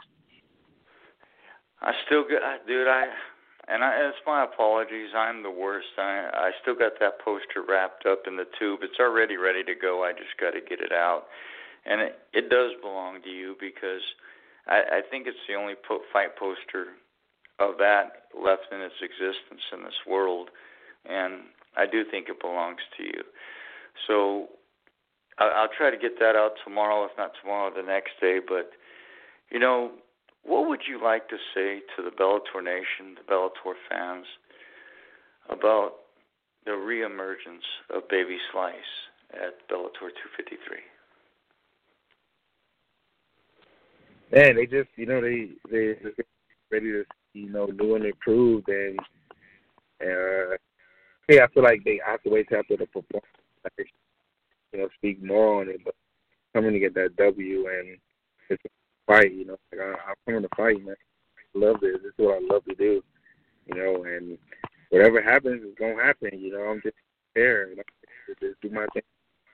I still get, dude, I... And I, it's my apologies. I'm the worst. I, I still got that poster wrapped up in the tube. It's already ready to go. I just got to get it out. And it, it does belong to you because I, I think it's the only po- fight poster of that left in its existence in this world. And I do think it belongs to you. So I, I'll try to get that out tomorrow, if not tomorrow, the next day. But, you know, what would you like to say to the Bellator Nation, the Bellator fans, about the reemergence of Baby Slice at Bellator two fifty-three? Man, they just, you know, they they ready to, you know, do and improved, and uh, yeah, I feel like they have to wait till after the performance, like, you know, speak more on it, but coming to get that W and it's fight, you know, like I, I'm coming to fight, man. I love this. This is what I love to do, you know, and whatever happens is going to happen, you know. I'm just there, you know, just do my thing.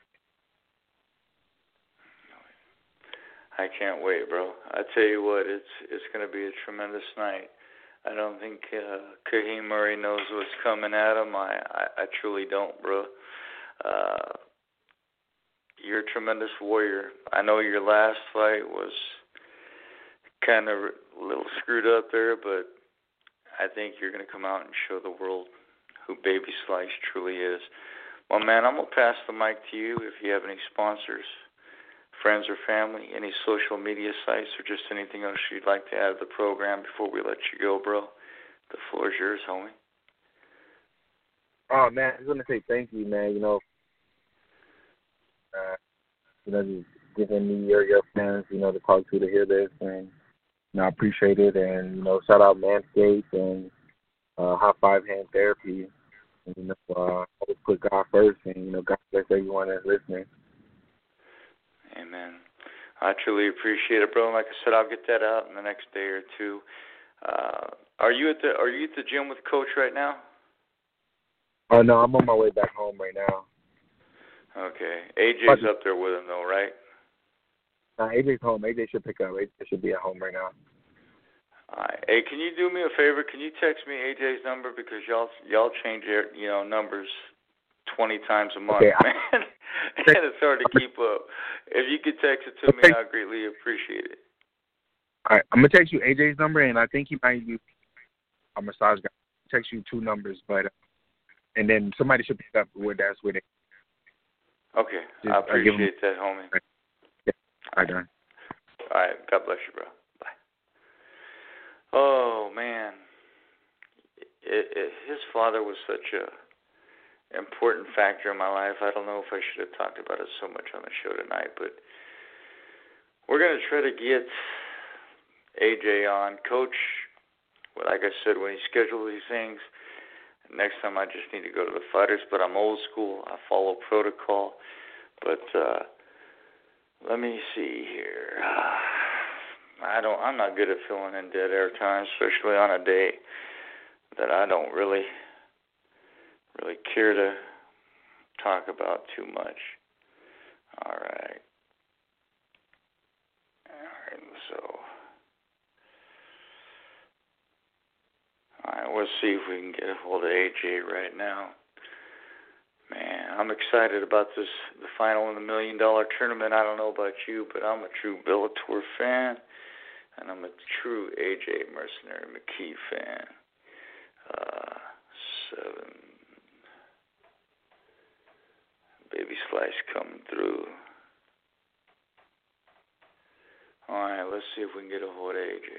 I can't wait, bro. I tell you what, it's it's going to be a tremendous night. I don't think uh, Kahim Murray knows what's coming at him. I, I, I truly don't, bro. Uh, you're a tremendous warrior. I know your last fight was kind of a little screwed up there, but I think you're going to come out and show the world who Baby Slice truly is. Well, man, I'm going to pass the mic to you if you have any sponsors, friends or family, any social media sites, or just anything else you'd like to add to the program before we let you go, bro. The floor is yours, homie. Oh, man, I just want to say thank you, man. You know, uh, you know, just giving me your, your fans, you know, to talk to to hear this, and you know, I appreciate it, and, you know, shout out Manscaped, and, uh, high five hand therapy. And, you know, uh, always put God first, and you know, God bless everyone that's listening. Amen. I truly appreciate it, bro. Like I said, I'll get that out in the next day or two. Uh, are you at the Are you at the gym with Coach right now? Oh no, I'm on my way back home right now. Okay, A J's up there with him though, right? Nah, A J's home. A J should pick up. A J should be at home right now. All right. Hey, can you do me a favor? Can you text me A J's number, because y'all y'all change your you know numbers twenty times a month, okay, man, I, and it's hard to keep up. If you could text it to me, I'd greatly appreciate it. All right, I'm gonna text you A J's number, and I think he might use a massage guy. I'll text you two numbers, but uh, and then somebody should pick up where that's with it. Okay, Just, I appreciate him, that, homie. Yeah, all right, done. All right, God bless you, bro. Bye. Oh man, it, it, his father was such a important factor in my life. I don't know if I should have talked about it so much on the show tonight, but we're gonna try to get A J on. Coach, like I said, when he scheduled these things, next time I just need to go to the fighters, but I'm old school. I follow protocol. But uh, let me see here. I don't. I'm not good at filling in dead air time, especially on a day that I don't really, really care to talk about too much. All right. All right. So, all right. We'll see if we can get a hold of A J right now. Man, I'm excited about this, the final in the Million Dollar Tournament. I don't know about you, but I'm a true Bellator fan, and I'm a true A J Mercenary McKee fan. Uh, seven. Baby Slice coming through. All right, let's see if we can get a hold of A J.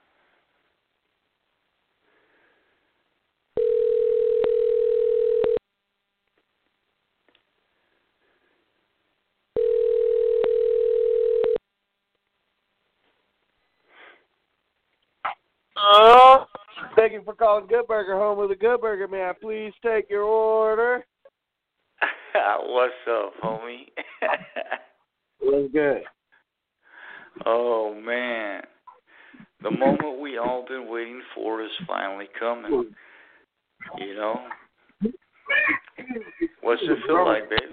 Oh, thank you for calling Good Burger, home of the Good Burger. May I please take your order? What's up, homie? What's good? Oh, man. The moment we all been waiting for is finally coming. You know? What's it feel like, baby?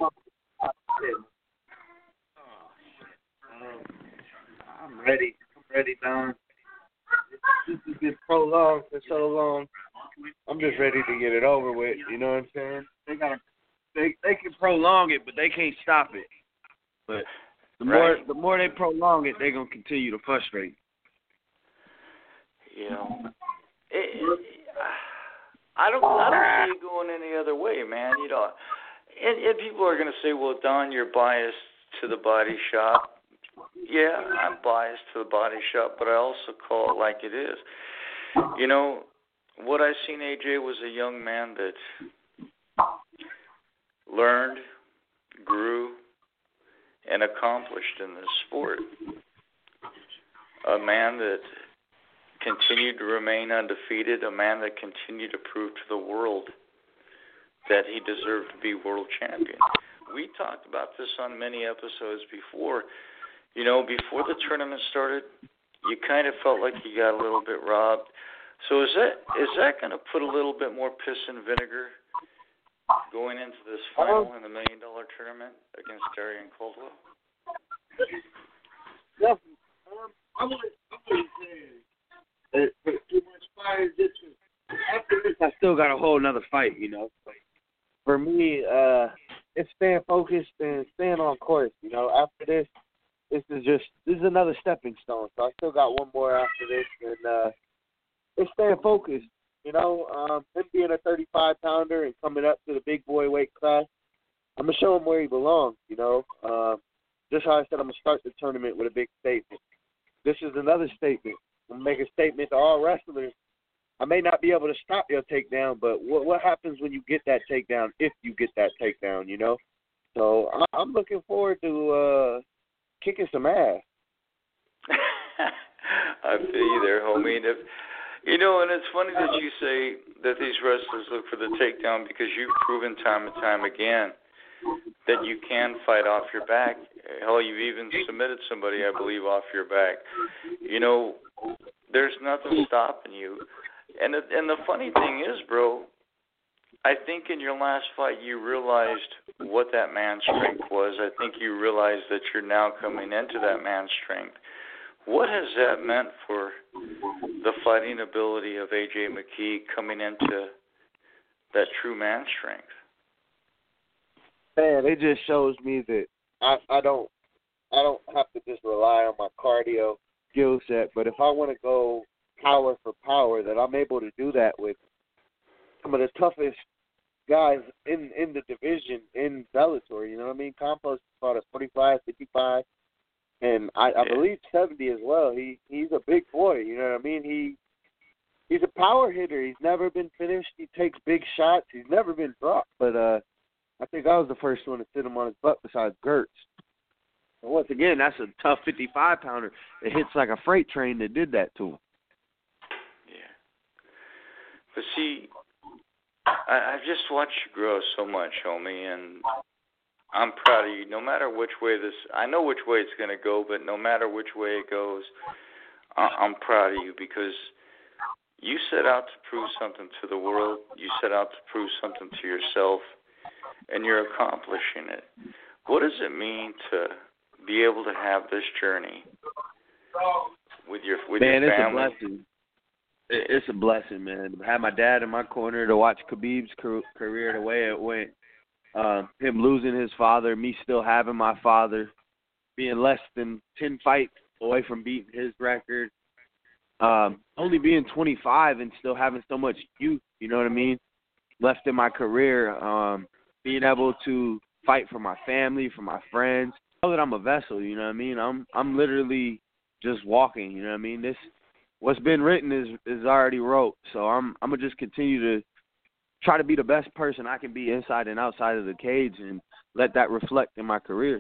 I'm ready. I'm ready, Don. This has been prolonged for so long. I'm just ready to get it over with. You know what I'm saying? They gotta, they they can prolong it, but they can't stop it. But the right. more the more they prolong it, they're gonna continue to frustrate. You know, it, it, I don't I don't see it going any other way, man. You know, and, and people are gonna say, well, Don, you're biased to the body shop. Yeah, I'm biased to the body shop, but I also call it like it is. You know, what I seen A J was a young man that learned, grew, and accomplished in this sport. A man that continued to remain undefeated, a man that continued to prove to the world that he deserved to be world champion. We talked about this on many episodes before. You know, before the tournament started, you kind of felt like you got a little bit robbed. So is that is that going to put a little bit more piss and vinegar going into this final in the Million Dollar Tournament against Darrion Caldwell? Definitely. Um, I wouldn't, I wouldn't say it put too much fire. Just after this, I still got a whole another fight, you know. For me, uh, it's staying focused and staying on course, you know. After this, This is just this is another stepping stone. So I still got one more after this, and uh, it's staying focused. You know, um, him being a thirty-five pounder and coming up to the big boy weight class, I'm gonna show him where he belongs. You know, um, just how I said, I'm gonna start the tournament with a big statement. This is another statement. I'm gonna make a statement to all wrestlers. I may not be able to stop your takedown, but what what happens when you get that takedown? If you get that takedown, you know. So I, I'm looking forward to. Uh, Kicking some ass. I feel you there, homie. And if You know, and it's funny that you say that these wrestlers look for the takedown because you've proven time and time again that you can fight off your back. Hell, you've even submitted somebody, I believe, off your back. You know, there's nothing stopping you. And the, and the funny thing is, bro, I think in your last fight you realized what that man's strength was. I think you realized that you're now coming into that man's strength. What has that meant for the fighting ability of A J McKee coming into that true man's strength? Man, it just shows me that I, I don't I don't have to just rely on my cardio skill set, but if I want to go power for power, that I'm able to do that with some of the toughest guys in, in the division in Bellator. You know what I mean? Campos fought at forty-five, fifty-five, and I, I believe seventy as well. He he's a big boy. You know what I mean? He he's a power hitter. He's never been finished. He takes big shots. He's never been dropped. But uh, I think I was the first one to sit him on his butt besides Gertz. And once again, that's a tough fifty-five pounder that hits like a freight train that did that to him. Yeah. But see, I, I've just watched you grow so much, homie, and I'm proud of you. No matter which way this, I know which way it's going to go, but no matter which way it goes, I, I'm proud of you because you set out to prove something to the world. You set out to prove something to yourself, and you're accomplishing it. What does it mean to be able to have this journey with your with man, your Man, family? it's a blessing. It's a blessing, man. To have my dad in my corner to watch Khabib's career the way it went. Um, him losing his father, me still having my father, being less than ten fights away from beating his record, um, only being twenty-five and still having so much youth, you know what I mean, left in my career, um, being able to fight for my family, for my friends. I know that I'm a vessel, you know what I mean? I'm I'm literally just walking, you know what I mean? This what's been written is is already wrote, so I'm I'm gonna just continue to try to be the best person I can be inside and outside of the cage and let that reflect in my career.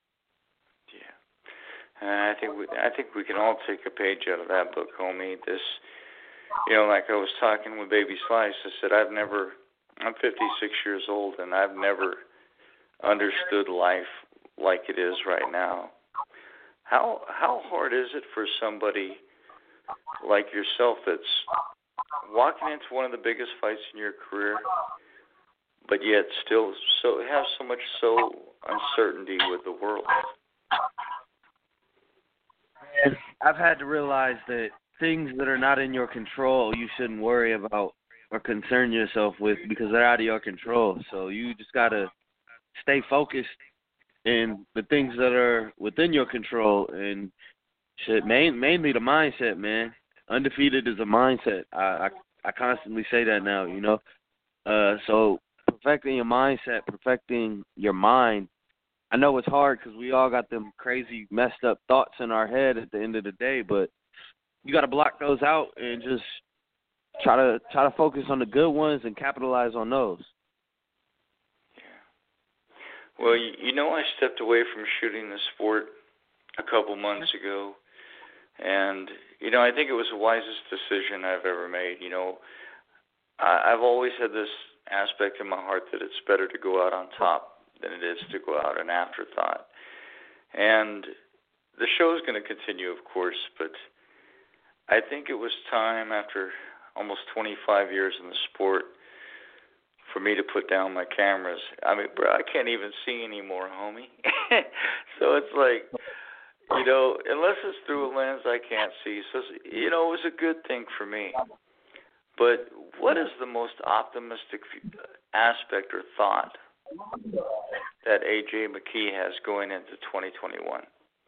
Yeah, and I think we, I think we can all take a page out of that book, homie. This, you know, like I was talking with Baby Slice, I said I've never, I'm fifty-six years old, and I've never understood life like it is right now. How how hard is it for somebody like yourself that's walking into one of the biggest fights in your career, but yet still so have so much so uncertainty with the world? I've had to realize that things that are not in your control, you shouldn't worry about or concern yourself with because they're out of your control. So you just got to stay focused in the things that are within your control and shit, main, mainly the mindset, man. Undefeated is a mindset. I, I I constantly say that now, you know. Uh, so perfecting your mindset, perfecting your mind. I know it's hard because we all got them crazy, messed up thoughts in our head at the end of the day, but you got to block those out and just try to try to focus on the good ones and capitalize on those. Yeah. Well, you, you know, I stepped away from shooting the sport a couple months ago. And, you know, I think it was the wisest decision I've ever made. You know, I, I've always had this aspect in my heart that it's better to go out on top than it is to go out an afterthought. And the show is going to continue, of course, but I think it was time after almost twenty-five years in the sport for me to put down my cameras. I mean, bro, I can't even see anymore, homie. So it's like, you know, unless it's through a lens, I can't see. So, you know, it was a good thing for me. But what is the most optimistic aspect or thought that A J McKee has going into twenty twenty-one?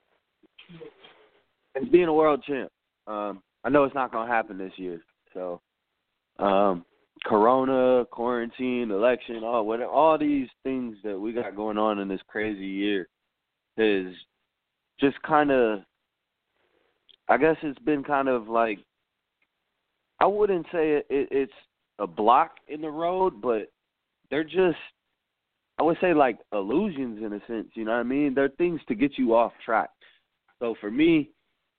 It's being a world champ. Um, I know it's not going to happen this year. So, um, Corona, quarantine, election, all what, all these things that we got going on in this crazy year is just kind of, I guess it's been kind of like, I wouldn't say it, it, it's a block in the road, but they're just, I would say like illusions in a sense, you know what I mean? They're things to get you off track. So for me,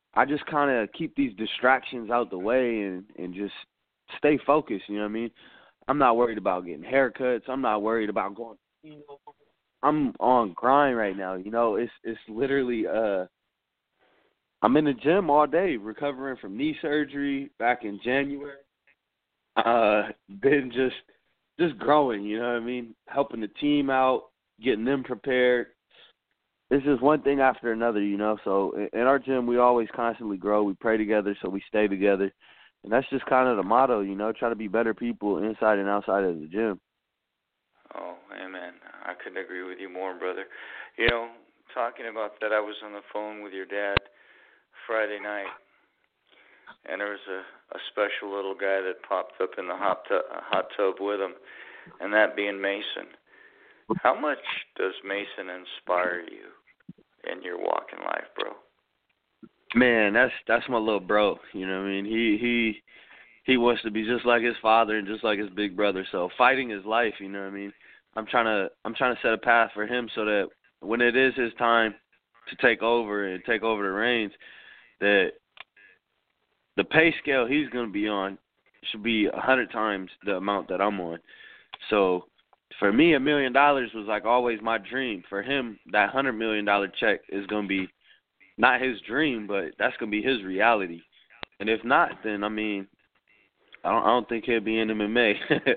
I just kind of keep these distractions out the way and, and just stay focused, you know what I mean? I'm not worried about getting haircuts. I'm not worried about going, you know, I'm on grind right now, you know. It's it's literally, uh, I'm in the gym all day recovering from knee surgery back in January. Uh, been just just growing, you know what I mean? Helping the team out, getting them prepared. It's just one thing after another, you know. So in our gym, we always constantly grow. We pray together, so we stay together. And that's just kind of the motto, you know, try to be better people inside and outside of the gym. Oh, amen. I couldn't agree with you more, brother. You know, talking about that, I was on the phone with your dad Friday night, and there was a, a special little guy that popped up in the hot, tu- hot tub with him, and that being Mason. How much does Mason inspire you in your walk in life, bro? Man, that's that's my little bro. You know what I mean? He he he wants to be just like his father and just like his big brother. So fighting is life. You know what I mean? I'm trying to I'm trying to set a path for him so that when it is his time to take over and take over the reins, that the pay scale he's going to be on should be a hundred times the amount that I'm on. So for me, a million dollars was like always my dream. For him, that hundred million dollar check is going to be not his dream, but that's gonna be his reality. And if not, then I mean, I don't, I don't think he'll be in M M A.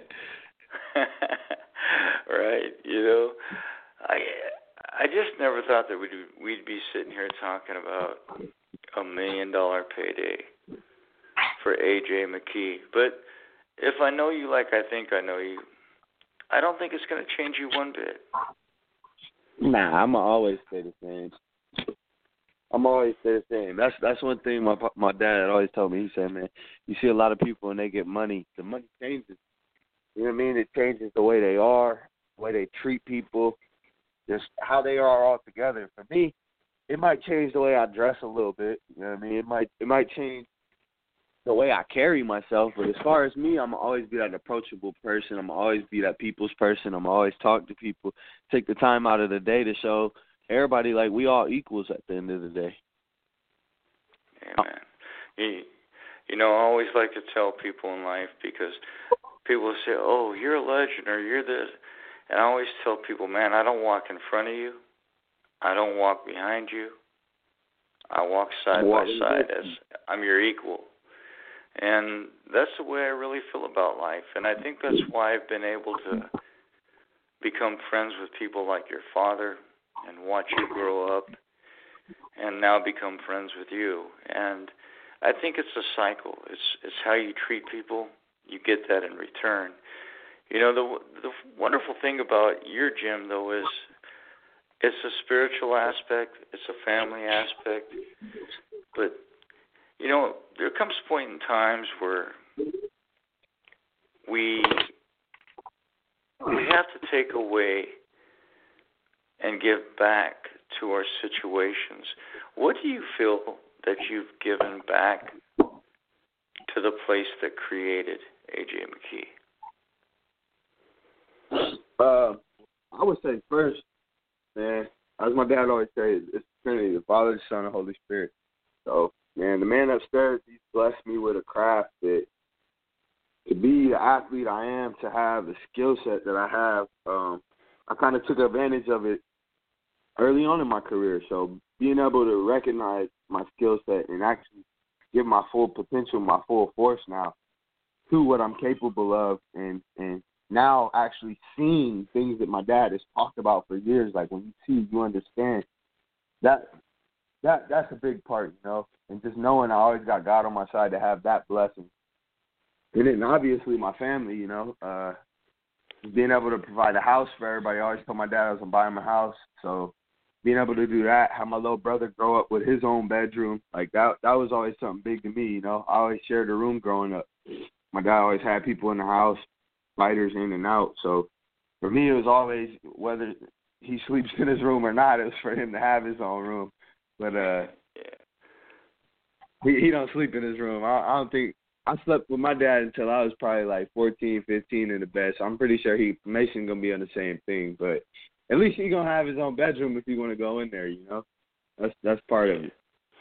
Right? You know, I I just never thought that we'd we'd be sitting here talking about a million dollar payday for A J McKee. But if I know you like I think I know you, I don't think it's gonna change you one bit. Nah, I'ma always stay the same. I'm always say the same. That's that's one thing my my dad always told me. He said, man, you see a lot of people when they get money, the money changes. You know what I mean? It changes the way they are, the way they treat people, just how they are all together. For me, it might change the way I dress a little bit. You know what I mean? It might it might change the way I carry myself. But as far as me, I'm always be that approachable person. I'm always be that people's person. I'm always talk to people. Take the time out of the day to show everybody, like, we all equals at the end of the day. Yeah, man. You, you know, I always like to tell people in life, because people say, oh, you're a legend or you're this. And I always tell people, man, I don't walk in front of you. I don't walk behind you. I walk side by side as I'm your equal. And that's the way I really feel about life. And I think that's why I've been able to become friends with people like your father, and watch you grow up, and now become friends with you. And I think it's a cycle. It's it's how you treat people. You get that in return. You know, the the wonderful thing about your gym, though, is it's a spiritual aspect. It's a family aspect. But, you know, there comes a point in times where we we have to take away and give back to our situations. What do you feel that you've given back to the place that created A J McKee? Uh, I would say first, man, as my dad always says, it's the Trinity, the Father, the Son, and Holy Spirit. So, man, the man upstairs, he's blessed me with a craft that to be the athlete I am, to have the skill set that I have, um, I kind of took advantage of it early on in my career. So being able to recognize my skill set and actually give my full potential, my full force now to what I'm capable of, and, and now actually seeing things that my dad has talked about for years, like when you see, you understand, that that that's a big part, you know, and just knowing I always got God on my side to have that blessing. And then obviously my family, you know, uh, being able to provide a house for everybody. I always told my dad I was going to buy him a house. So being able to do that, have my little brother grow up with his own bedroom, like that that was always something big to me, you know. I always shared a room growing up. My dad always had people in the house, fighters in and out. So for me, it was always, whether he sleeps in his room or not, it was for him to have his own room. But uh, he, he don't sleep in his room. I, I don't think, I slept with my dad until I was probably like fourteen, fifteen in the bed. So I'm pretty sure he Mason going to be on the same thing. But at least he's going to have his own bedroom if you want to go in there, you know. That's that's part of it.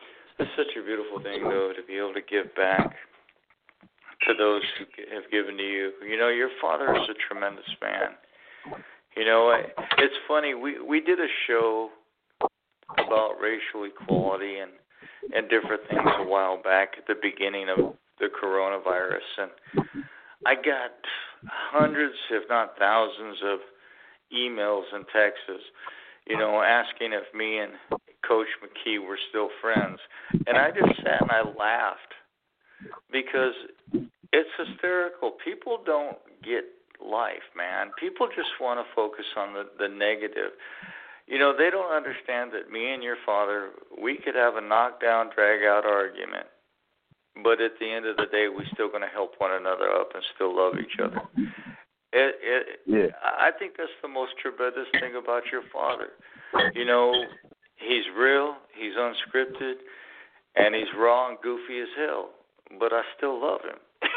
It's such a beautiful thing, though, to be able to give back to those who have given to you. You know, your father is a tremendous man. You know, it's funny. We we did a show about racial equality and and different things a while back at the beginning of the coronavirus, and I got hundreds, if not thousands, of emails and texts, you know, asking if me and Coach McKee were still friends. And I just sat and I laughed because it's hysterical. People don't get life, man. People just want to focus on the, the negative. You know, they don't understand that me and your father, we could have a knockdown, drag-out argument, but at the end of the day, we're still going to help one another up and still love each other. It, it, yeah. I think that's the most tremendous thing about your father. You know, he's real, he's unscripted, and he's raw and goofy as hell, but I still love him.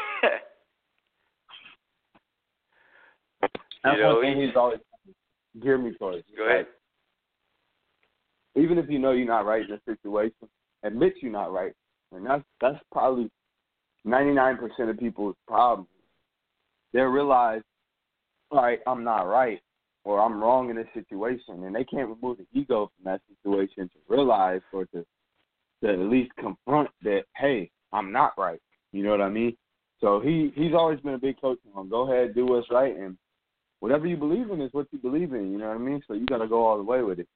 That's you know, one thing he's always geared me towards. Go ahead. Like, even if you know you're not right in a situation, admit you're not right. And that's that's probably ninety-nine percent of people's problem. They'll realize, all right, I'm not right, or I'm wrong in this situation, and they can't remove the ego from that situation to realize or to, to at least confront that, hey, I'm not right. You know what I mean? So he, he's always been a big coach on go ahead, do what's right, and whatever you believe in is what you believe in, you know what I mean? So you got to go all the way with it.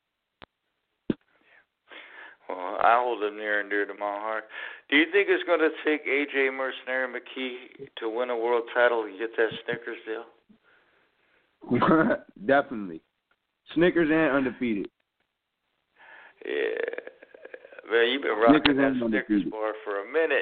Well, I hold him near and dear to my heart. Do you think it's going to take A J Mercenary McKee to win a world title and get that Snickers deal? Definitely. Snickers and undefeated. Yeah. Man, you've been rocking Snickers that Snickers bar for a minute.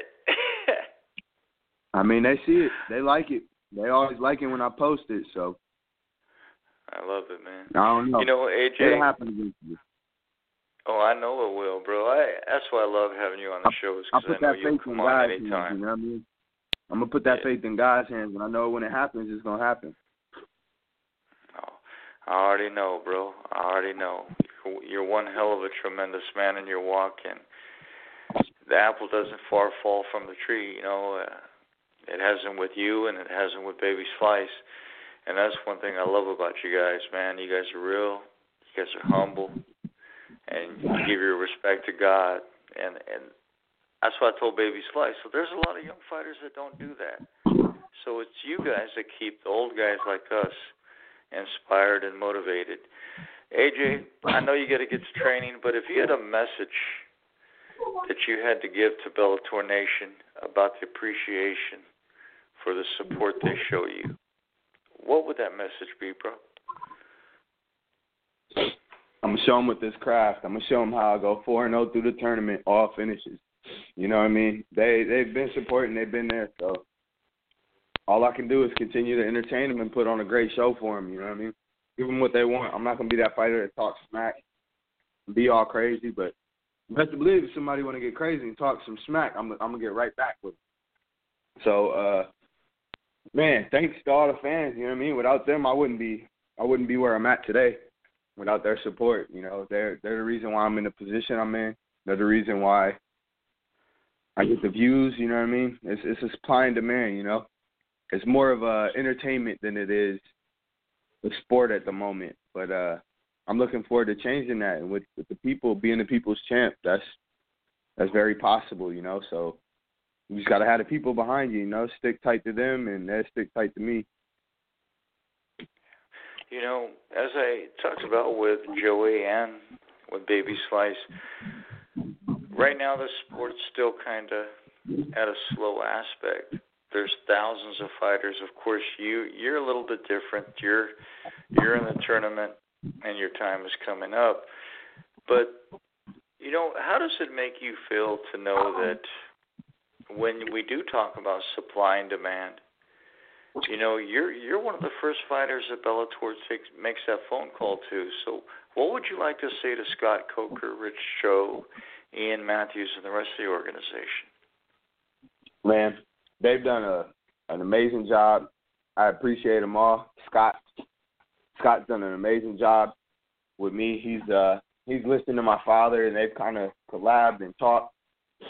I mean, they see it. They like it. They always like it when I post it, so. I love it, man. I don't know. You know, A J. It'll happen against you. Oh, I know it will, bro. I, that's why I love having you on the shows, because I, I know you'll come on anytime. Hands, you know what I mean? I'm going to put that yeah. faith in God's hands, and I know when it happens, it's going to happen. Oh, I already know, bro. I already know. You're, you're one hell of a tremendous man in your walk, and the apple doesn't far fall from the tree, you know. Uh, it hasn't with you, and it hasn't with Baby Slice. And that's one thing I love about you guys, man. You guys are real. You guys are humble. And you give your respect to God. And, and that's what I told Baby Slice. So there's a lot of young fighters that don't do that. So it's you guys that keep the old guys like us inspired and motivated. A J, I know you got to get to training, but if you had a message that you had to give to Bellator Nation about the appreciation for the support they show you, what would that message be, bro? I'm going to show them with this craft. I'm going to show them how I go four and oh through the tournament, all finishes. You know what I mean? They, they've been supporting. They've been there. So all I can do is continue to entertain them and put on a great show for them. You know what I mean? Give them what they want. I'm not going to be that fighter that talks smack and be all crazy. But best to believe if somebody want to get crazy and talk some smack, I'm, I'm going to get right back with them. So, uh, man, thanks to all the fans. You know what I mean? Without them, I wouldn't be I wouldn't be where I'm at today. Without their support, you know, they're they're the reason why I'm in the position I'm in. They're the reason why I get the views. You know what I mean? It's it's a supply and demand. You know, it's more of a entertainment than it is the sport at the moment. But uh, I'm looking forward to changing that. And with, with the people being the people's champ, that's that's very possible. You know, so you just gotta have the people behind you. You know, stick tight to them, and they stick tight to me. You know, as I talked about with Joey and with Baby Slice, right now the sport's still kind of at a slow aspect. There's thousands of fighters. Of course, you you're a little bit different. You're you're in the tournament, and your time is coming up. But you know, how does it make you feel to know that when we do talk about supply and demand, you know, you're you're one of the first fighters that Bellator takes, makes that phone call to. So what would you like to say to Scott Coker, Rich Cho, Ian Matthews, and the rest of the organization? Man, they've done a an amazing job. I appreciate them all. Scott, Scott's done an amazing job with me. He's uh he's listened to my father, and they've kind of collabed and talked.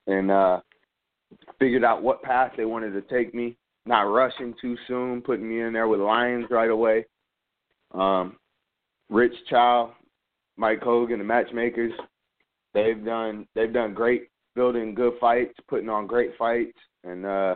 and uh, figured out what path they wanted to take me, not rushing too soon, putting me in there with Lions right away. Um, Rich Chow, Mike Hogan, the matchmakers, they've done they've done great building good fights, putting on great fights, and uh,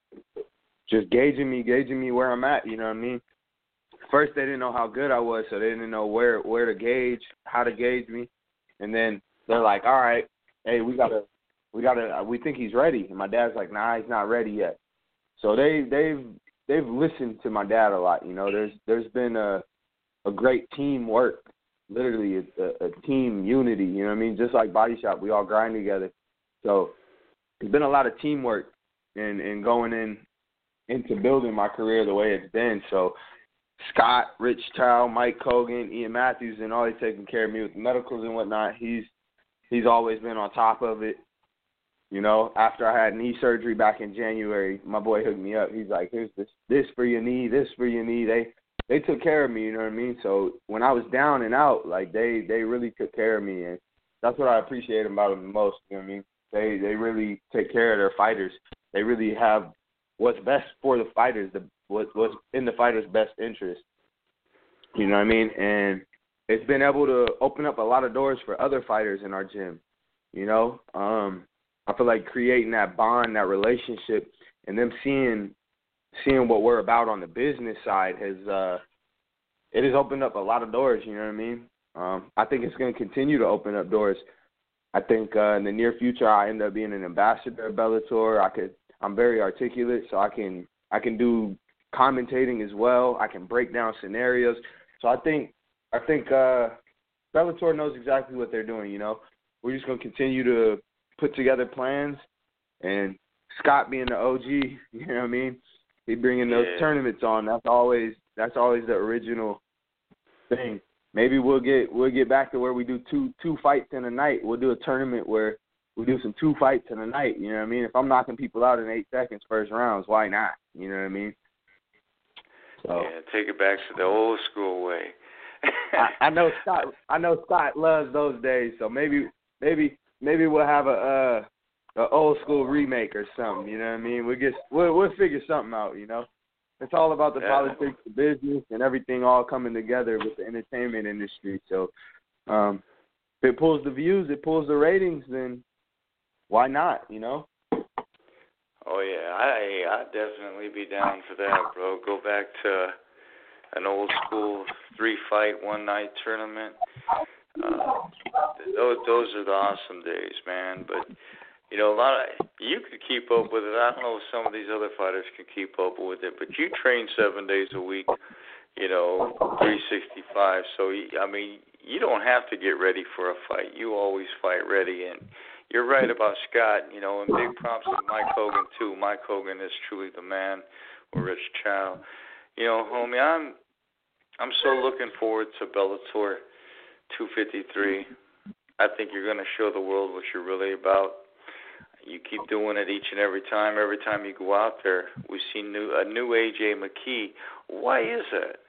just gauging me, gauging me where I'm at, you know what I mean? First, they didn't know how good I was, so they didn't know where where to gauge, how to gauge me. And then they're like, all right, hey, we gotta, we gotta, we think he's ready. And my dad's like, nah, he's not ready yet. So they they've they've listened to my dad a lot. You know, there's there's been a a great teamwork, literally a, a team unity. You know what I mean? Just like Body Shop, we all grind together. So there's been a lot of teamwork in in going in into building my career the way it's been. So Scott, Rich Chow, Mike Hogan, Ian Matthews, and always taking care of me with the medicals and whatnot. He's he's always been on top of it. You know, after I had knee surgery back in January, my boy hooked me up. He's like, here's this this for your knee, this for your knee. They they took care of me, you know what I mean? So when I was down and out, like they, they really took care of me, and that's what I appreciate about them the most, you know what I mean? They they really take care of their fighters. They really have what's best for the fighters, the what, what's in the fighter's best interest. You know what I mean? And it's been able to open up a lot of doors for other fighters in our gym. You know, um, I feel like creating that bond, that relationship, and them seeing seeing what we're about on the business side has uh, it has opened up a lot of doors. You know what I mean? Um, I think it's going to continue to open up doors. I think uh, in the near future I end up being an ambassador of Bellator. I could. I'm very articulate, so I can I can do commentating as well. I can break down scenarios. So I think I think uh, Bellator knows exactly what they're doing. You know, we're just gonna continue to put together plans. And Scott being the O G, you know what I mean? He bringing those yeah. tournaments on. That's always that's always the original thing. Maybe we'll get we'll get back to where we do two two fights in a night. We'll do a tournament where we do some two fights in a night. You know what I mean? If I'm knocking people out in eight seconds first rounds, why not? You know what I mean? So, yeah, take it back to the old school way. I, I know Scott. I know Scott loves those days. So maybe, maybe, maybe we'll have a, uh, a old school remake or something. You know what I mean? We'll get, we'll, we'll figure something out. You know, it's all about the yeah. politics, the business, and everything all coming together with the entertainment industry. So, um, if it pulls the views, it pulls the ratings, then why not? You know. Oh yeah, I I'd definitely be down for that, bro. Go back to an old school three fight one night tournament. Uh, those those are the awesome days, man. But you know, a lot of you could keep up with it. I don't know if some of these other fighters can keep up with it, but you train seven days a week, you know, three sixty-five. So I mean, you don't have to get ready for a fight. You always fight ready. And you're right about Scott, you know, and big props to Mike Hogan, too. Mike Hogan is truly the man, or Rich Chow. You know, homie, I'm I'm so looking forward to Bellator two fifty-three. I think you're going to show the world what you're really about. You keep doing it each and every time. Every time you go out there, we see new, a new A J McKee. Why is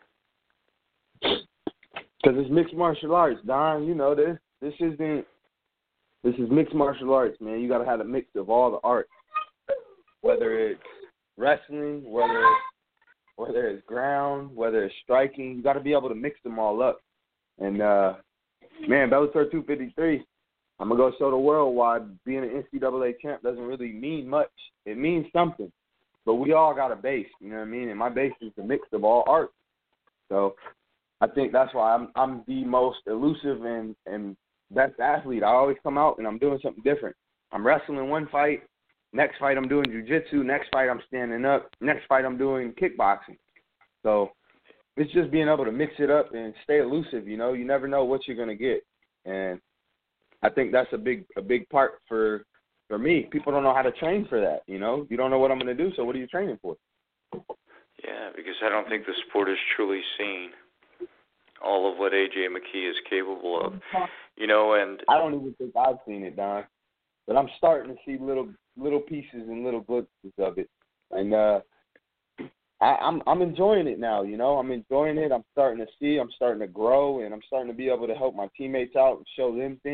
that? Because it's mixed martial arts, Don. You know, this this isn't... This is mixed martial arts, man. You got to have a mix of all the arts, whether it's wrestling, whether whether it's ground, whether it's striking. You got to be able to mix them all up. And, uh, man, Bellator two fifty-three, I'm going to go show the world why being an N C double A champ doesn't really mean much. It means something. But we all got a base, you know what I mean? And my base is the mix of all arts. So I think that's why I'm I'm the most elusive and, and best athlete. I always come out and I'm doing something different. I'm wrestling one fight. Next fight I'm doing jiu-jitsu. Next fight I'm standing up. Next fight I'm doing kickboxing. So it's just being able to mix it up and stay elusive, you know. You never know what you're going to get. And I think that's a big a big part for for me. People don't know how to train for that, you know. You don't know what I'm going to do, so what are you training for? Yeah, because I don't think the sport is truly seen all of what A J McKee is capable of. You know, and I don't even think I've seen it, Don. But I'm starting to see little little pieces and little glimpses of it. And uh, I, I'm I'm enjoying it now, you know. I'm enjoying it. I'm starting to see. I'm starting to grow, and I'm starting to be able to help my teammates out and show them things.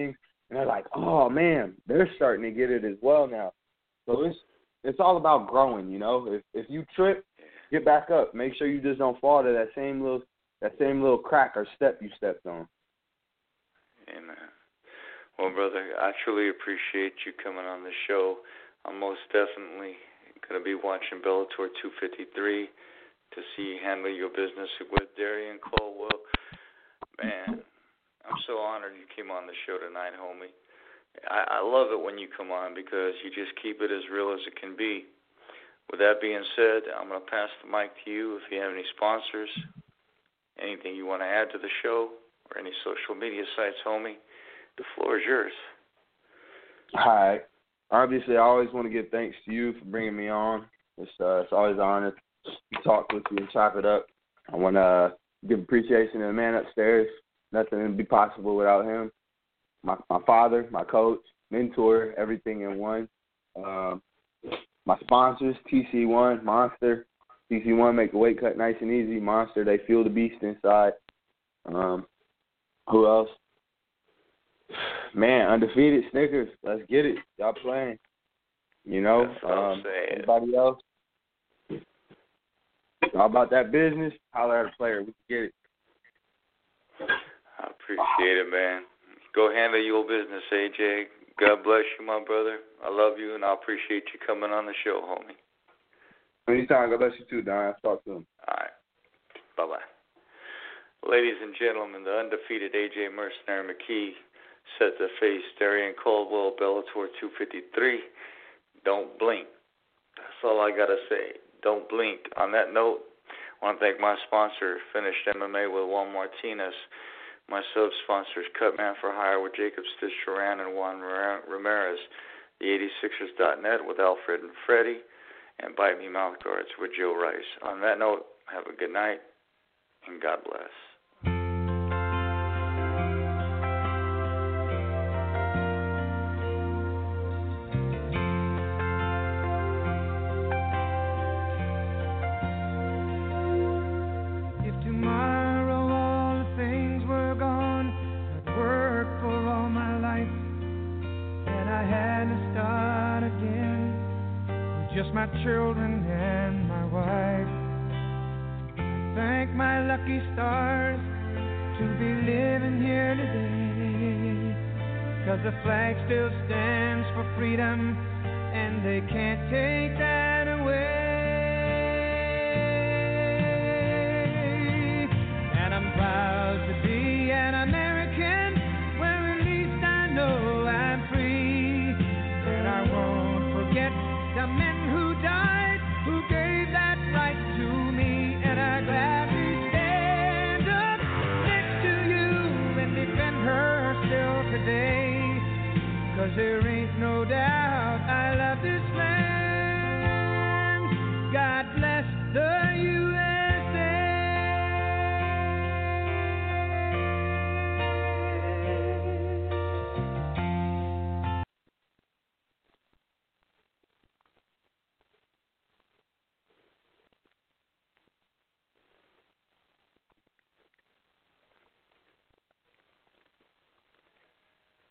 and they're like, oh man, they're starting to get it as well now. So it's it's all about growing, you know. If if you trip, get back up. Make sure you just don't fall to that same little that same little crack or step you stepped on. Amen. Well, brother, I truly appreciate you coming on the show. I'm most definitely going to be watching Bellator two fifty-three to see you handle your business with Darian Caldwell. Man, I'm so honored you came on the show tonight, homie. I, I love it when you come on because you just keep it as real as it can be. With that being said, I'm going to pass the mic to you. If you have any sponsors, anything you want to add to the show, or any social media sites, homie, the floor is yours. All right. Obviously, I always want to give thanks to you for bringing me on. It's uh, it's always an honor to talk with you and chop it up. I want to give appreciation to the man upstairs. Nothing would be possible without him. My my father, my coach, mentor, everything in one. Um, my sponsors, T C one, Monster. T C one make the weight cut nice and easy. Monster, they fuel the beast inside. Um, who else? Man, Undefeated Snickers. Let's get it. Y'all playing. You know, um, everybody else. All about that business. Holler at a player. We can get it. I appreciate it, man. Go handle your business, A J. God bless you, my brother. I love you, and I appreciate you coming on the show, homie. Anytime. God bless you, too, Don. I'll talk to him. All right. Bye-bye. Ladies and gentlemen, the undefeated A J Mercenary McKee set to face Darian Caldwell, Bellator two fifty-three. Don't blink. That's all I got to say. Don't blink. On that note, I want to thank my sponsor, Finished M M A with Juan Martinez, my sub-sponsors, Cutman for Hire with Jacob Stitch-Duran and Juan Ramirez, the eighty-sixers dot net with Alfred and Freddie, and Bite Me Mouth Guards with Joe Rice. On that note, have a good night, and God bless. Just my children and my wife. I thank my lucky stars to be living here today, 'cause the flag still stands for freedom and they can't take that